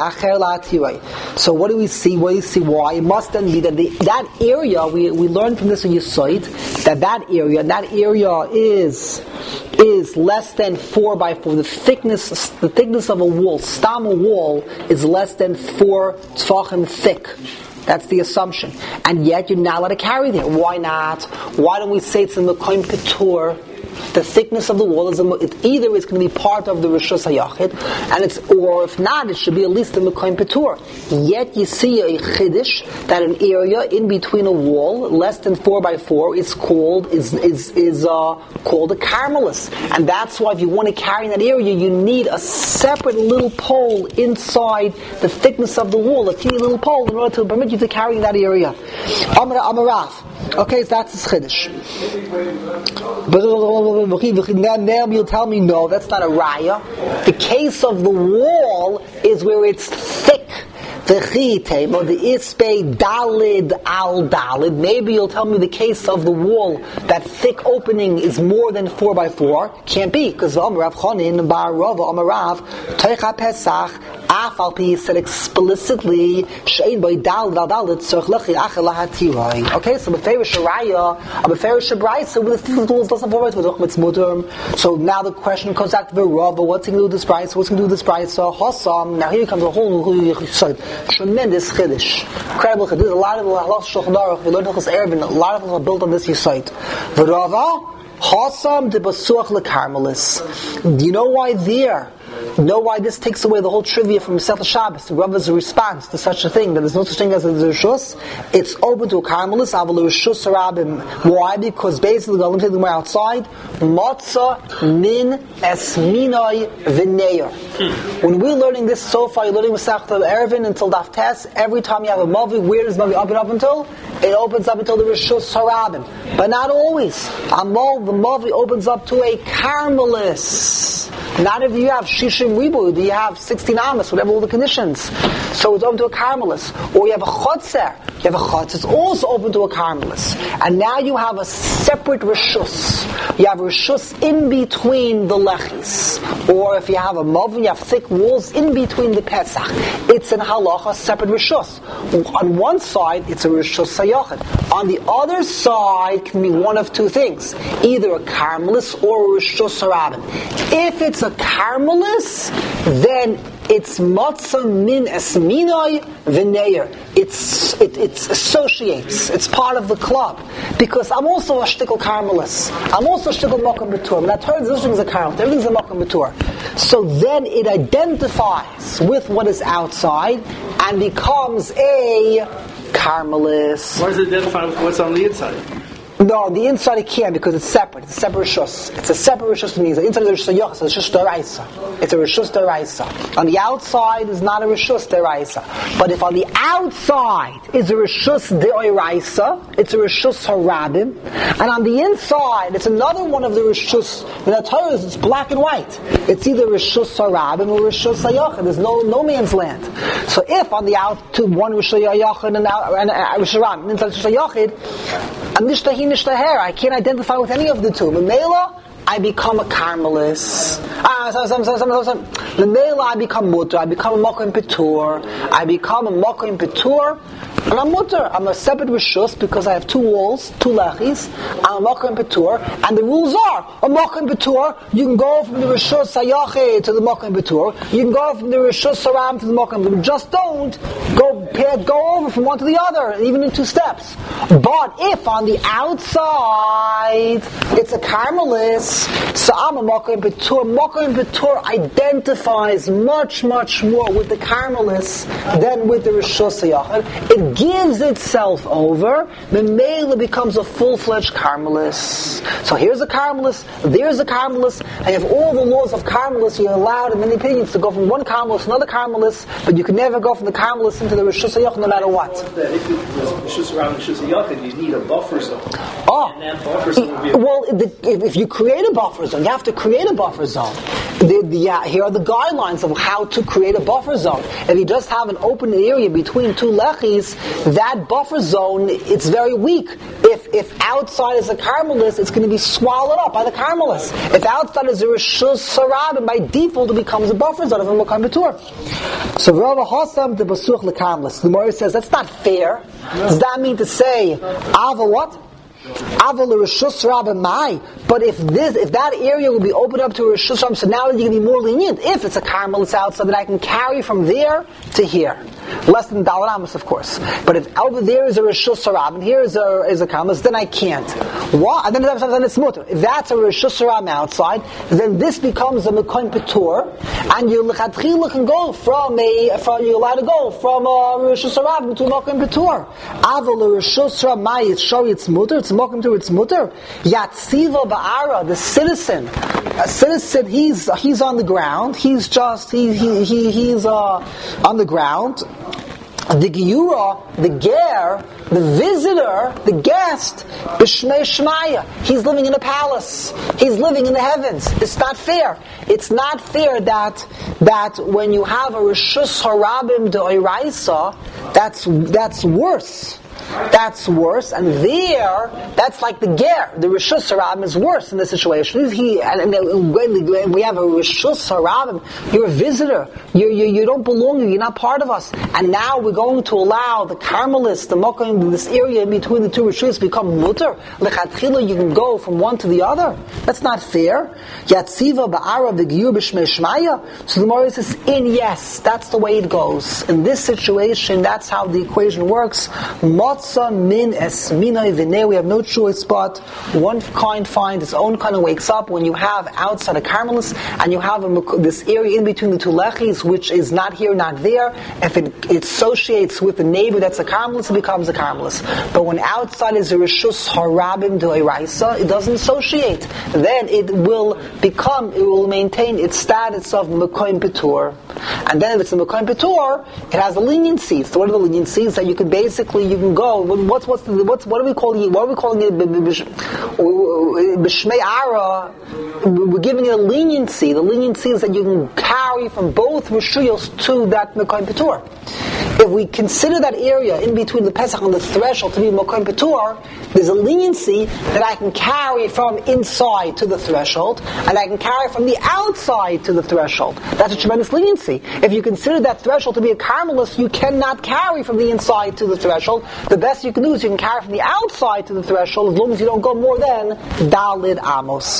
do we see? What do we see? Why? It must then be that the, that area, we we learned from this in Yesod, that that area, that area is is less than four by four. The thickness, the thickness of a wall, stam a wall, is less than four tefachim thick. That's the assumption. And yet you're not allowed to carry there. Why not? Why don't we say it's in the Koim Ketur? The thickness of the wall is a, it either is going to be part of the Rishus HaYachid, and it's, or if not, it should be at least in the Koim Ketur. Yet you see a chiddush that an area in between a wall less than four by four is called is is is uh, called a carmelis, and that's why if you want to carry in that area, you need a separate little pole inside the thickness of the wall, a teeny little pole, in order to permit you to carry in that area. Amar Amarav. Okay, so that's his chiddush. But now you'll tell me, no, that's not a raya. The case of the wall is where it's thick. The chitema, the ispe dalid al dalid. Maybe you'll tell me the case of the wall, that thick opening is more than four by four. Can't be, because Amarav Chonin bar Rava Amarav Teicha Pesach Afal Pi said explicitly Shein by dalid al dalid tzarich lechi achel lahatirai. Okay, so beferish raya, a beferish brayso with the tools doesn't four by four. So now the question comes back to the Rava. What's he going to do with this brayso? What's he going to do with this brayso? Hossam. Now here comes a whole side. Tremendous chiddush, incredible chiddush. There's a lot of halachos Shulchan Aruch. We learned halachos Eruvin. A lot of them are built on this yesod. V'Rava Hasam de Basuach lekarmelis. Do you know why there? You know why this takes away the whole trivia from Masechet Shabbos? Rava's response to such a thing, that there's no such thing as a rishus. It's open to a carmelis, aval rishus harabim. Why? Because basically, the limited them outside. Matzah min esminoi v'neir. When we're learning this so far, you're learning Masechet Eruvin until Daf Tes. Every time you have a mavi, where does mavi open up until? It opens up until the rishus harabim, but not always. Amol, the mavi opens up to a carmelis. Not if you have shishim ribu, do you have sixteen amas, whatever all the conditions. So it's open to a carmelis. Or you have a chotzer. You have a chotzer, it's also open to a carmelis. And now you have a separate rishus. You have a rishus in between the lechis. Or if you have a mav, you have thick walls in between the pesach. It's an halacha, separate rishus. On one side, it's a rishus sayachid. On the other side, can be one of two things. Either a carmelis or a rishus harabim. If it's a carmelis, then it's matzah min esminoi v'neir. It's it it's associates. It's part of the club, because I'm also a shtickle carmelis. I'm also a shtickle mokum betur. But I heard this thing's a carmel. Everything's a mokum betur. So then it identifies with what is outside and becomes a carmelis. Why does it identify with what's on the inside? No, the inside it can't, because it's separate. It's a separate rishus. It's a separate rishus. Means the inside of the rishus yochas is rishus deraisa. It's a rishus deraisa. On the outside is not a rishus deraisa. But if on the outside is a rishus deoraisa, it's a rishus harabim, and on the inside it's another one of the rishus. In the Torah, it's black and white. It's either rishus harabim or rishus hayachid. There's no no man's land. So if on the out to one rishus hayachid and out and rishus harabim inside rishus hayachid, I'm nishtahin. I can't identify with any of the two. Memela, I become a carmelis. Ah, Memela, I become mutter. I become a mokum petur. I become a mokum petur. And I'm mutter. I'm a separate rishus because I have two walls, two lechis. I'm a mokum petur. And the rules are, a mokum petur, you can go from the rishus hayachid to the mokum petur. You can go from the rishus haram to the mokum petur. Just don't go go over from one to the other, even in two steps. But if on the outside it's a carmelis, so I'm a mokum petur. Mokum petur identifies much, much more with the carmelis than with the rishus hayachid. It gives itself over, Memela becomes a full-fledged carmelis. So here's a carmelis, there's a carmelis, and you have all the laws of carmelis. You're allowed, in many opinions, to go from one carmelis to another carmelis, but you can never go from the carmelis into the rishus hayachid, no matter what. If it was rishus around rishus hayachid, you need a buffer zone. Oh, and that buffer zone would be a well, the, if you create a buffer zone, you have to create a buffer zone. The, the, uh, here are the guidelines of how to create a buffer zone. If you just have an open area between two lechis, that buffer zone, it's very weak. If if outside is a carmelis, it's going to be swallowed up by the carmelis. If outside is a rishus harabim, by default it becomes a buffer zone of a mokum betur. So Rava Hasam de Basuach lekarmelis. The Gemara says that's not fair. Does that mean to say Ava what? Ava l'rishus harabim mai? But if this, if that area will be opened up to a rishus harabim, so now you're going to be more lenient. If it's a carmelis outside, then I can carry from there to here. less than Dalet Amos, of course. But if over there is a Rishus Harab and here is a is a Karmelis, then I can't. Why? And then, then it's mutter. If that's a Rishus Harab outside, then this becomes a Mekoim Petur, and you lechatchila can go from a from you're allowed to go from a Rishus Harab to a Mekoim Petur. Aval a Rishus Harab Mai it's show it's mutter, it's Mekoim Petur, it's mutter. Yatziva Ba'ara, the citizen, a citizen, he's he's on the ground. He's just he he, he he's uh, on the ground. The Giyura, the Ger, the visitor, the guest, B'Shmei Shmaya, he's living in a palace. He's living in the heavens. It's not fair. It's not fair that that when you have a Rishus Harabim D'Oraisa, that's that's worse. That's worse, and there, that's like the ger. The Rishus Harabim is worse in this situation. He, and, and when we have a Rishus Harabim, you're a visitor. You, you you don't belong here. You're not part of us. And now we're going to allow the Carmelists, the Mokkah, this area in between the two Rishus, become mutter. Lechatchila, you can go from one to the other. That's not fair. Yatziva ba'ara v'giyur b'shmei shmaya. So the Gemara says, in yes, that's the way it goes. In this situation, that's how the equation works. Min esminai v'nei. We have no choice but one kind finds its own kind of wakes up when you have outside a Carmelis and you have a, this area in between the two lechis which is not here, not there. If it, it associates with the neighbor that's a Carmelis, it becomes a Carmelis. But when outside is a Rishus Harabim D'Oraisa, it doesn't associate. Then it will become, it will maintain its status of Mekoim Petur. And then if it's a Mekoim Petur, it has a leniency. So what are the leniencies? That you can basically, you can go. What's what's the, what's what are we calling it? What are we calling it? B'shmei Ara. We're giving it a leniency. The leniency is that you can carry from both Rishuyos to that Mekoim Petur. If we consider that area in between the Pesach and the threshold to be Mekoim Petur, there's a leniency that I can carry from inside to the threshold, and I can carry from the outside to the threshold. That's a tremendous leniency. If you consider that threshold to be a Carmelis, you cannot carry from the inside to the threshold. The best you can do is you can carry from the outside to the threshold as long as you don't go more than Dalid Amos.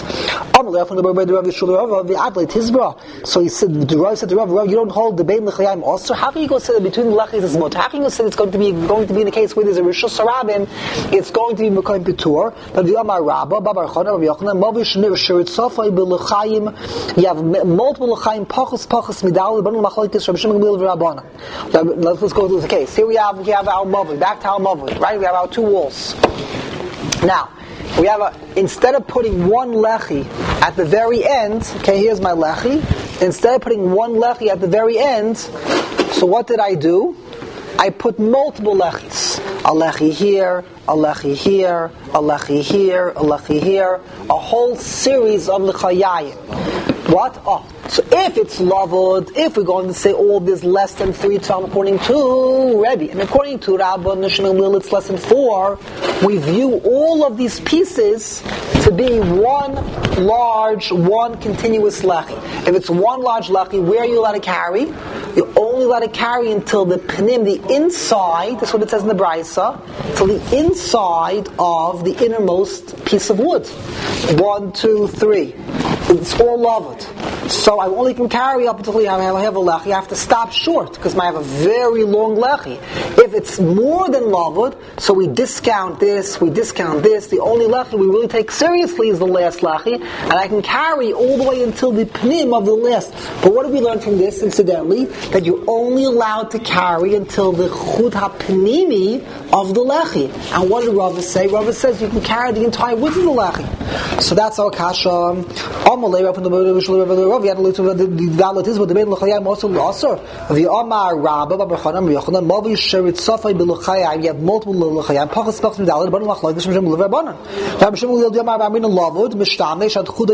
So he said, the Rav said to Rav, you don't hold the Bein L'chayim also. How can you go say that between the Lechis is Mut? How can you say it's going to be going to be in a case where there's a Rishus Harabim, it's going to be Mekoim Petur? But the Amar Rabba, Babar Chana, Rav Yochanan, Mavish Nir Shirit Sofai B'Lechayim. You have multiple L'chayim, Pachos Pachos Midal, Banu Machlokes, Rav Shimon Gamliel v'Rabbana. Let's go through the case. Here we have we have our Mavi, back to our Mavi, right? We have our two walls. Now, we have a, instead of putting one lechi at the very end, okay, here's my lechi. Instead of putting one lechi at the very end, so what did I do? I put multiple lechis. A lechi here, a lechi here, a lechi here, a lechi here, a whole series of lechayayim. What? Oh, so if it's lavud, if we're going to say all oh, this less than three tefachim according to Rebbe, and according to Rabba Nishman, it's less than four, we view all of these pieces to be one large, one continuous lechi. If it's one large lechi, where are you allowed to carry? You're only allowed to carry until the panim, the inside, that's what it says in the Braisa, till the inside of the innermost piece of wood. One, two, three. It's all lavud. So I only can carry up until I have a lechi. I have to stop short because I have a very long lechi. If it's more than lavud, so we discount this, we discount this. The only lechi we really take seriously is the last lechi, and I can carry all the way until the pnim of the last. But what did we learn from this, incidentally? That you're only allowed to carry until the chud hapnimi of the lechi. And what did Rava say? Rava says you can carry the entire width of the lechi. So that's our kasha. Amalei from the we had to look to the valid is what the main l'chayim also also the Amar Rabba Babarchanam Yochanan Mavi Sherit Safai b'l'chayim. You have multiple l'chayim. Pachas pachas midalad. Banu machlok. This Shem l'verbanan. Rabbi Shimon Gamliel Amar Ramin Lavud Mishtamesh Ad Chudei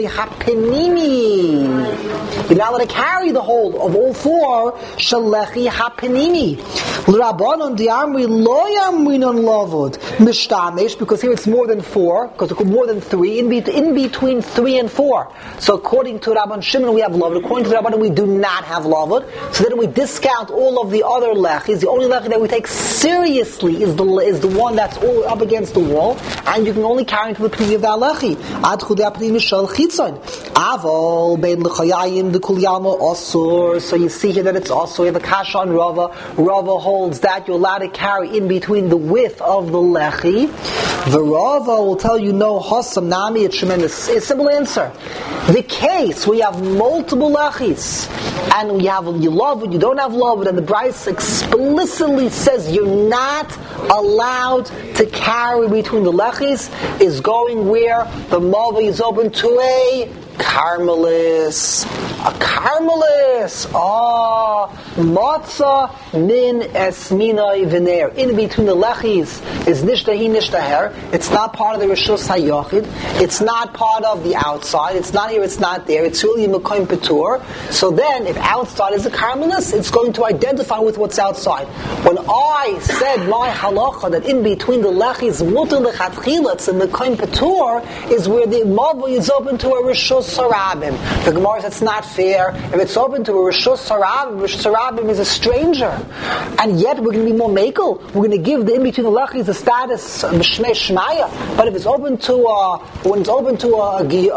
Hapenimi. You're not allowed to carry the whole of all four Shalechi Hapenimi. L'Rabbanon Diamri Lo Yamrinon Lavud Mishtamesh, because here it's more than four, because it's more than three in, be- in between three and four. So according to Rabban Shimon, we have lavud. According to the Rabbanan, we do not have lavud. So then we discount all of the other lechis. The only lechi that we take seriously is the is the one that's all up against the wall, and you can only carry into the pnimi of that lechi. Ad chudei pnimi shel chitzon. Avol bein lechayim the kulyama osur. So you see here that it's also we have a kasha on Rava. Rava holds that you're allowed to carry in between the width of the lechi. The Rava will tell you no hasam nami. It's tremendous. It's a simple answer. The case where you have multiple lechis and you have you love it, you don't have love it, and the Bryce explicitly says you're not allowed to carry between the lechis is going where the mava is open to a Carmelis. A Carmelis. Oh, Matzah min esminai v'ner. In between the lechis is nishtahi nishtaher. It's not part of the Rishus HaYochid. It's not part of the outside. It's not here, it's not there. It's really Mekoim Petur. So then, if outside is a Carmelis, it's going to identify with what's outside. When I said my halacha that in between the lechis mutar lechatchilas and Mekoim Petur is where the mava is open to a Rishus Sarabim. The Gemara says it's not fair. If it's open to a Rishus Sarabim, Rishus Sarabim is a stranger. And yet we're going to be more makel. We're going to give the in-between the lechis the status of B'Shmei Shmaya. But if it's open to a, when it's open to a, a, a,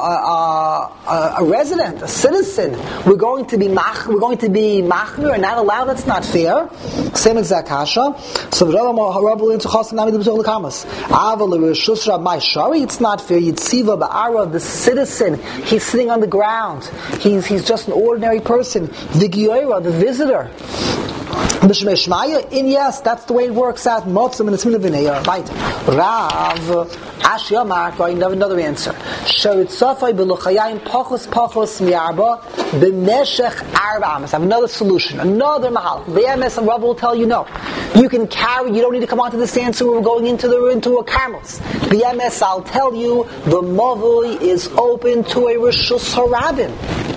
a, a resident, a citizen, we're going to be mach, we're going to be machmir and not allowed. That's not fair. Same exact kasha. So the Rabbi into Chasam Nami D'B'Zol L'Kamas. Aval Rishus Rabbi Shari. It's not fair. Yitziva Ba'ara, the citizen. He's sitting on the ground. He's he's just an ordinary person. The Gioira, the visitor. B'Shmei Shmaya, in yes, that's the way it works out. Motzim and Esmina V'neya. Right. Rav Ashya Mark. I have another answer. Sherit Safai B'Luchayim Pachos Pachos Miarba B'Meshech Arba Amas. I have another solution. Another mahal. The M S and Rav will tell you no. You can carry. You don't need to come onto the stand. So we're going into the into a Carmels. The M S, I'll tell you, the Mavui is open to a Rishus Harabim.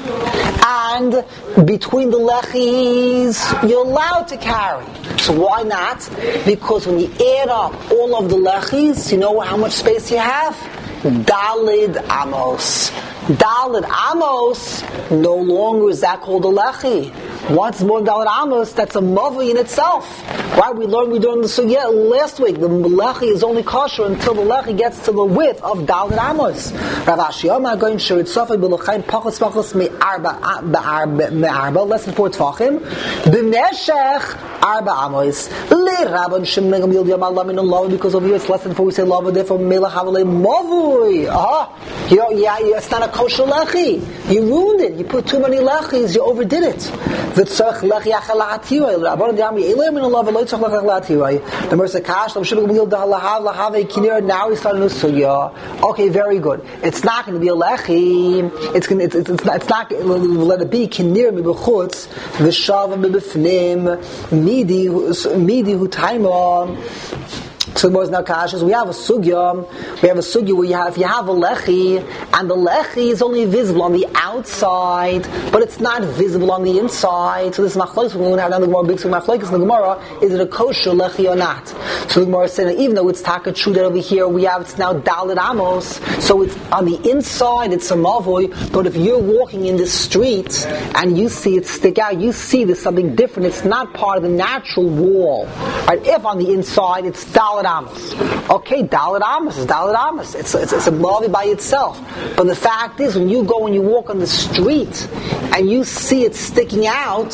And between the lechis, you're allowed to carry. So why not? Because when you add up all of the lechis, you know how much space you have? Dalid Amos. Dalid Amos, no longer is that called a lechi. Once more than Dalid Amos, that's a mavi in itself. Right? We learned we learned the sugya last week. The lechi is only kosher until the lechi gets to the width of Dalid Amos. Rav Ashi Omar going shirit sofei b'lochaim pachos pachos me'arba me'arba less than four tefachim b'meshech arba amos le Rabban Shimon Gamliel Yamar Lamin Allah because over here it's less than four. We say lava therefore melech havalei mavui. Aha, yeah, yeah, it's not a kosher lechi. You ruined it. You put too many lechis. You overdid it. V'tzarich lechi achalat hirei. Rabban Dami Eler min Allah v'lo tzarich lechi achalat hirei. The Mercer Kash Lam Shimon Gamliel Dahalahav Lahavei Kinir. Now he's starting to sugya. Okay, very good. It's not going to be a lechi. It's going. It's, it's, it's not. It's not. Let it be kinir mi b'chutz v'shav mi b'fnim midi midi hu taimah. So the more is now kashas. We have a sugya. We have a sugya where you have if you have a lechi and the lechi is only visible on the outside, but it's not visible on the inside. So this is machlokes. We're going to have another more big sugya machlokes in the Gemara. Is it a kosher lechi or not? So the Gemara is saying that even though it's taka true that over here we have it's now dalid amos, so it's on the inside it's a mavoi. But if you're walking in the street and you see it stick out, you see there's something different. It's not part of the natural wall. Right? If on the inside it's dalid Amos. Okay, Daled Amos is Daled Amos. It's, it's, it's a mavi by itself. But the fact is, when you go and you walk on the street and you see it sticking out,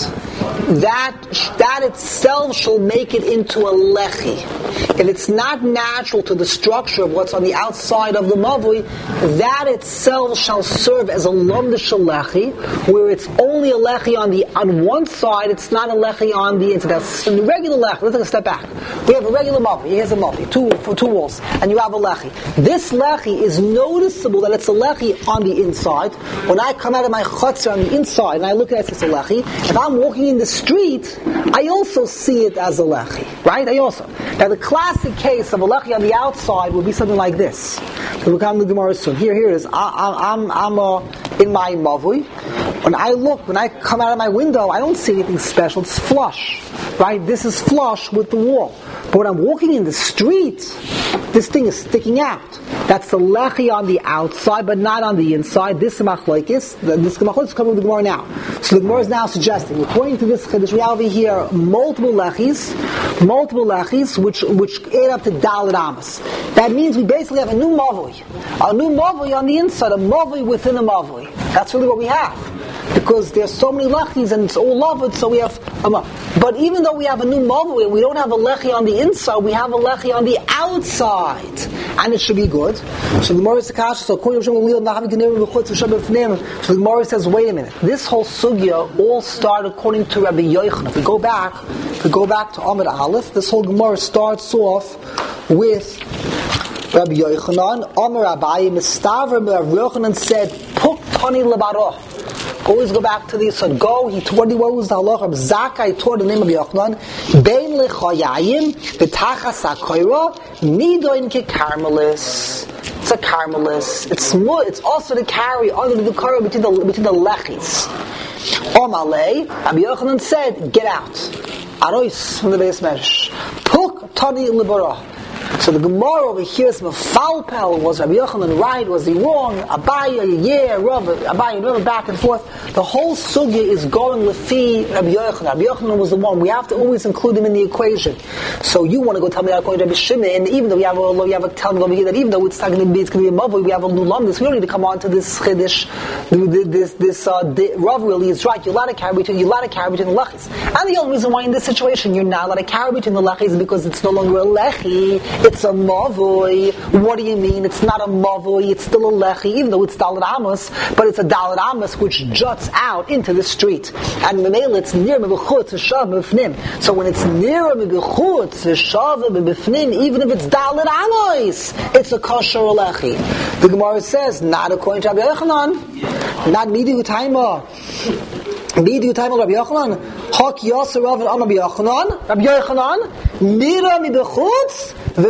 that that itself shall make it into a lechi. If it's not natural to the structure of what's on the outside of the mavi, that itself shall serve as a lumdish lechi, where it's only a lechi on the on one side, it's not a lechi on the inside. That's a regular lechi. Let's take a step back. We have a regular mavi. Here's a mavi, two for two walls, and you have a lechi. This lechi is noticeable that it's a lechi on the inside. When I come out of my chutzner on the inside and I look at it as a lechi, if I'm walking in the street, I also see it as a lechi. Right? I also. Now the classic case of a lechi on the outside would be something like this. We'll come to the Gemara soon. Here, here it is. I, I, I'm, I'm uh, in my mavui. When I look, when I come out of my window, I don't see anything special. It's flush. Right? This is flush with the wall. But when I'm walking in the street, this thing is sticking out. That's the lechi on the outside, but not on the inside. This machlokes, this machlokes is coming with the Gemara now. So the Gemara is now suggesting, according to this chiddush, we have over here multiple lechis, multiple lechis, which which add up to daled amas. That means we basically have a new mavui, a new mavui on the inside, a mavui within a mavui. That's really what we have. Because there's so many lechis and it's all loved, so we have um, but even though we have a new mavui, we don't have a lechi on the inside, we have a lechi on the outside. And it should be good. So the Gemara says, so the Gemara says, wait a minute. This whole sugya all started according to Rabbi Yochanan. If we go back, if we go back to Amud Aleph, this whole Gemara starts off with Rabbi Yochanan. Amar Abaye, Mistavra, Rabbi Yochanan said, Puk Tani Lebaroh. Always go back to the Yisod. Go, he taught the what was the halacha of Zakkai, he taught the name of Yochanan. Bein lechayayim, b'tachas ha'koira, nidoin ke karmelis. It's a karmelis. It's more, it's also to carry under the koira between the, between the lechis. Omalei, Rabbi Yochanan said, get out. Arois from the Beis Medrash. Puk tani lebarah. So the Gemara over here is Mefalpel. Was Rabbi Yochanan right? Was he wrong? Abaye, yeah, Rav, Abaye, Rav, back and forth. The whole sugya is going lefi Rabbi Yochanan. Rabbi Yochanan was the one. We have to always include him in the equation. So you want to go tell me that according to Rabbi Shimon, and even though we have a, we have a tell me over here that even though it's not going to be, it's going to be a mavui, we have a new lumdis. We don't need to come on to this chiddush. This, this, uh, Rav really is right. You're allowed to carry between, you're allowed to carry between the lechis. And the only reason why in this situation you're not allowed to carry between the lechis is because it's no longer a lechi. It's a mavui. What do you mean? It's not a mavui. It's still a lechi, even though it's daled amos, but it's a daled amos which juts out into the street. And memela, it's near mebechutz v'shav b'fnim. So when it's near mebechutz v'shav b'fnim, even if it's daled amos, it's a kosher lechi. The Gemara says, not according to Rabbi Yochanan, not midi utaima. Midi utaima Rabbi Yochanan. Hak yasser Rav and Rabbi Yochanan. Rabbi Yochanan, nira mebechutz. So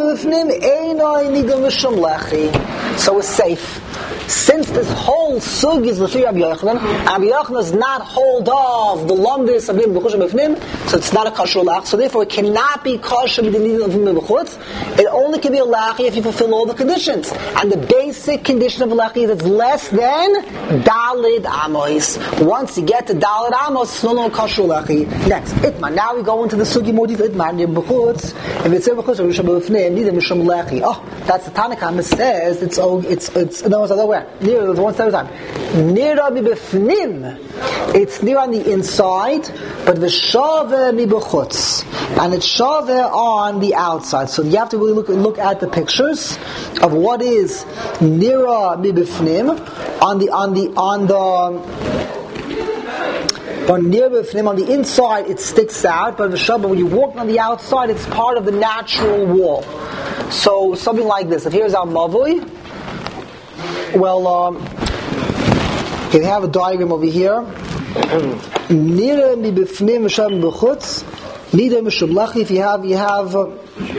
it's safe. Since this whole sug is the Rabbi Yochanan, Rabbi Yochanan does not hold off the lumdis of B'chushim B'fnim, so it's not a kosher lach. So therefore, it cannot be kosher with the need of B'chutz. It only can be a lachi if you fulfill all the conditions. And the basic condition of a lachi is it's less than dalid amos. Once you get to dalid amos, it's no longer kosher lachi. Next, itman. Now we go into the sugi more detail. Itman, B'chutz. If it's B'chutz, oh, that's the Tanakhama says it's oh, it's it's no it's other way. Near the one step at a time. Near mi befnim, it's near on the inside, but the shave mi bechutz, and it's shave on the outside. So you have to really look look at the pictures of what is nira mi befnim on the on the on the. On near b'fnim, on the inside it sticks out, but the shabbat, when you walk on the outside, it's part of the natural wall. So something like this. If here's our mavui, well, um, you have a diagram over here. Nira mi b'fnim v'shabbat b'chutz, nira m'shablachi. If you have, you have. Uh,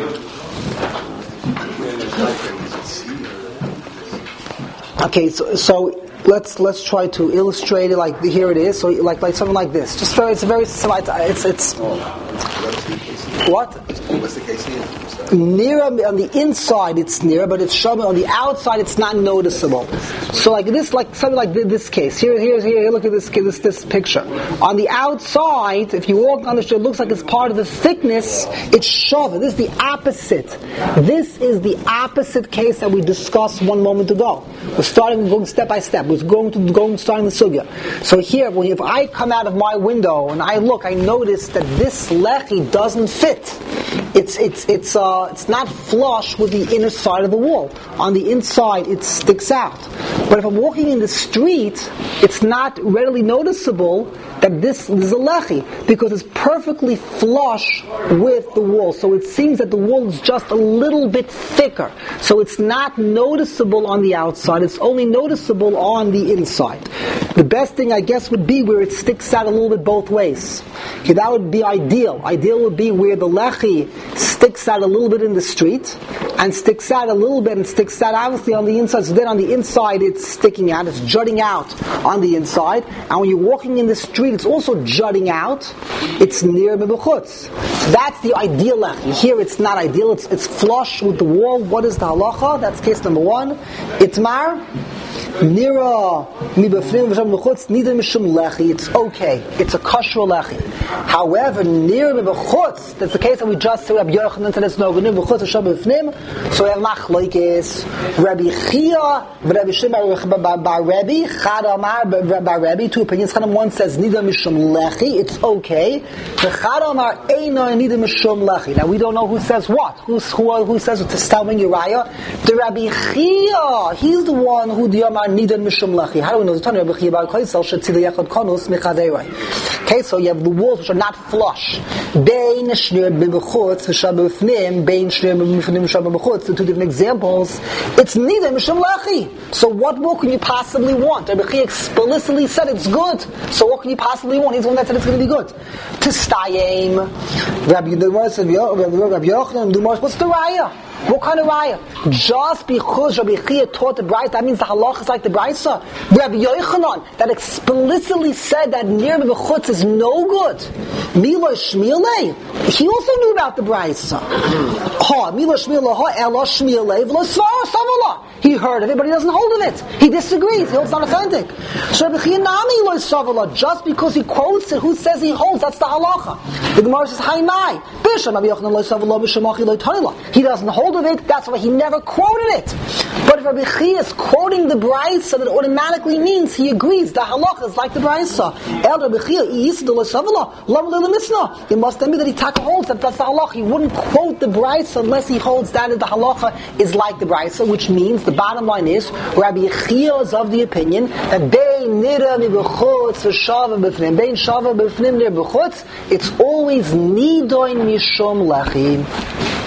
okay, so so. Let's let's try to illustrate it like here it is. So like like something like this. Just very it's very it's it's what? What's the case here? Near on the inside it's near, but it's showing on the outside it's not noticeable. So like this, like something like this case. Here, here, here. Look at this this this picture. On the outside, if you walk on the street, it looks like it's part of the thickness. It's shava. This is the opposite. This is the opposite case that we discussed one moment ago. We're starting going step by step. We're going to going starting the sugya. So here, when if I come out of my window and I look, I notice that this lechi doesn't fit. It's it's it's uh it's not flush with the inner side of the wall. On the inside, it sticks out. But if I'm walking in the street, it's not readily noticeable that this is a lechi because it's perfectly flush with the wall. So it seems that the wall is just a little bit thicker. So it's not noticeable on the outside. It's only noticeable on the inside. The best thing, I guess, would be where it sticks out a little bit both ways. Okay, that would be ideal. Ideal would be where the lechi sticks out a little bit in the street and sticks out a little bit and sticks out obviously on the inside. So then on the inside it's sticking out, it's jutting out on the inside. And when you're walking in the street, it's also jutting out. It's near mebechutz. So That's the ideal lechi. Here it's not ideal, it's, it's flush with the wall. What is the halacha? That's case number one. Itmar, Nira, Mibafrim, V'sham Mechutz, Nidar Mishum Lechi. It's okay. It's a kosher lechi. However, Nira Mibachutz, that's the case that we just said, Rabbi Yochanan said it's no good, Nira Mibachutz, V'sham Mibafrim. So we have Machlokes, Rabbi Chia, Rabbi Shimon, Bar Rebbe, Chad Amar, Bar Rebbe, two opinions. Chad one says Nidar Mishum Lechi, it's okay. The Chad Amar, Eino, Nidar Mishum Lechi. Now we don't know who says what. Who's, who, who says it to Stalman Uriah? The Rabbi Chia, he's the one who the Amar Nidan Mishum Lechi. How do we know? The Rabbi Chia Bar Kaisel Shetzili Yachad Konus Mechadei. Okay, so you have the walls which are not flush. Bein Shnir B'Bechutz V'Sham B'Fnim, Bein Shnir B'Fnim V'Sham B'Bechutz. The two different examples. It's Nidan Mishum Lechi. So what more can you possibly want? Rabbi Chia explicitly said it's good. So what can you possibly want? He's the one that said it's going to be good. Tistayim. Rabbi Yochanan, what's the raya? What kind of raya? Just because Rabbi Chia taught the Brayta, that means the halach is like the Brayta. Rabbi Yochanan, that explicitly said that Nir B'Chutz is no good. Milo Shmilei, he also knew about the Brayta. Ha, Milo Shmilei, ha, Elo Shmilei, V'lo Svara Savala. He heard of it, but he doesn't hold of it. He disagrees. He holds it's not authentic. So Rabbi Chia Nami Lo Savala, just because he quotes it, who says he holds? That's the halacha. The Gemara says, Hai Mai, Bisham Rabbi Yochanan Lo Savala, Bishamachi Lo Tanila. He doesn't hold of it, that's why he never quoted it. But if Rabbi Chia is quoting the Brayta, that automatically means he agrees. The halacha is like the Brayta. El Rabbi Chia, it must then be that he taka holds that that's the halacha. He wouldn't quote the Brayta unless he holds that the halacha is like the Brayta, which means the bottom line is Rabbi Chia is of the opinion that bein nira mi b'chutz v'shava b'fnim, bein shava b'fnim nir b'chutz, it's always nidoin mishum lechi.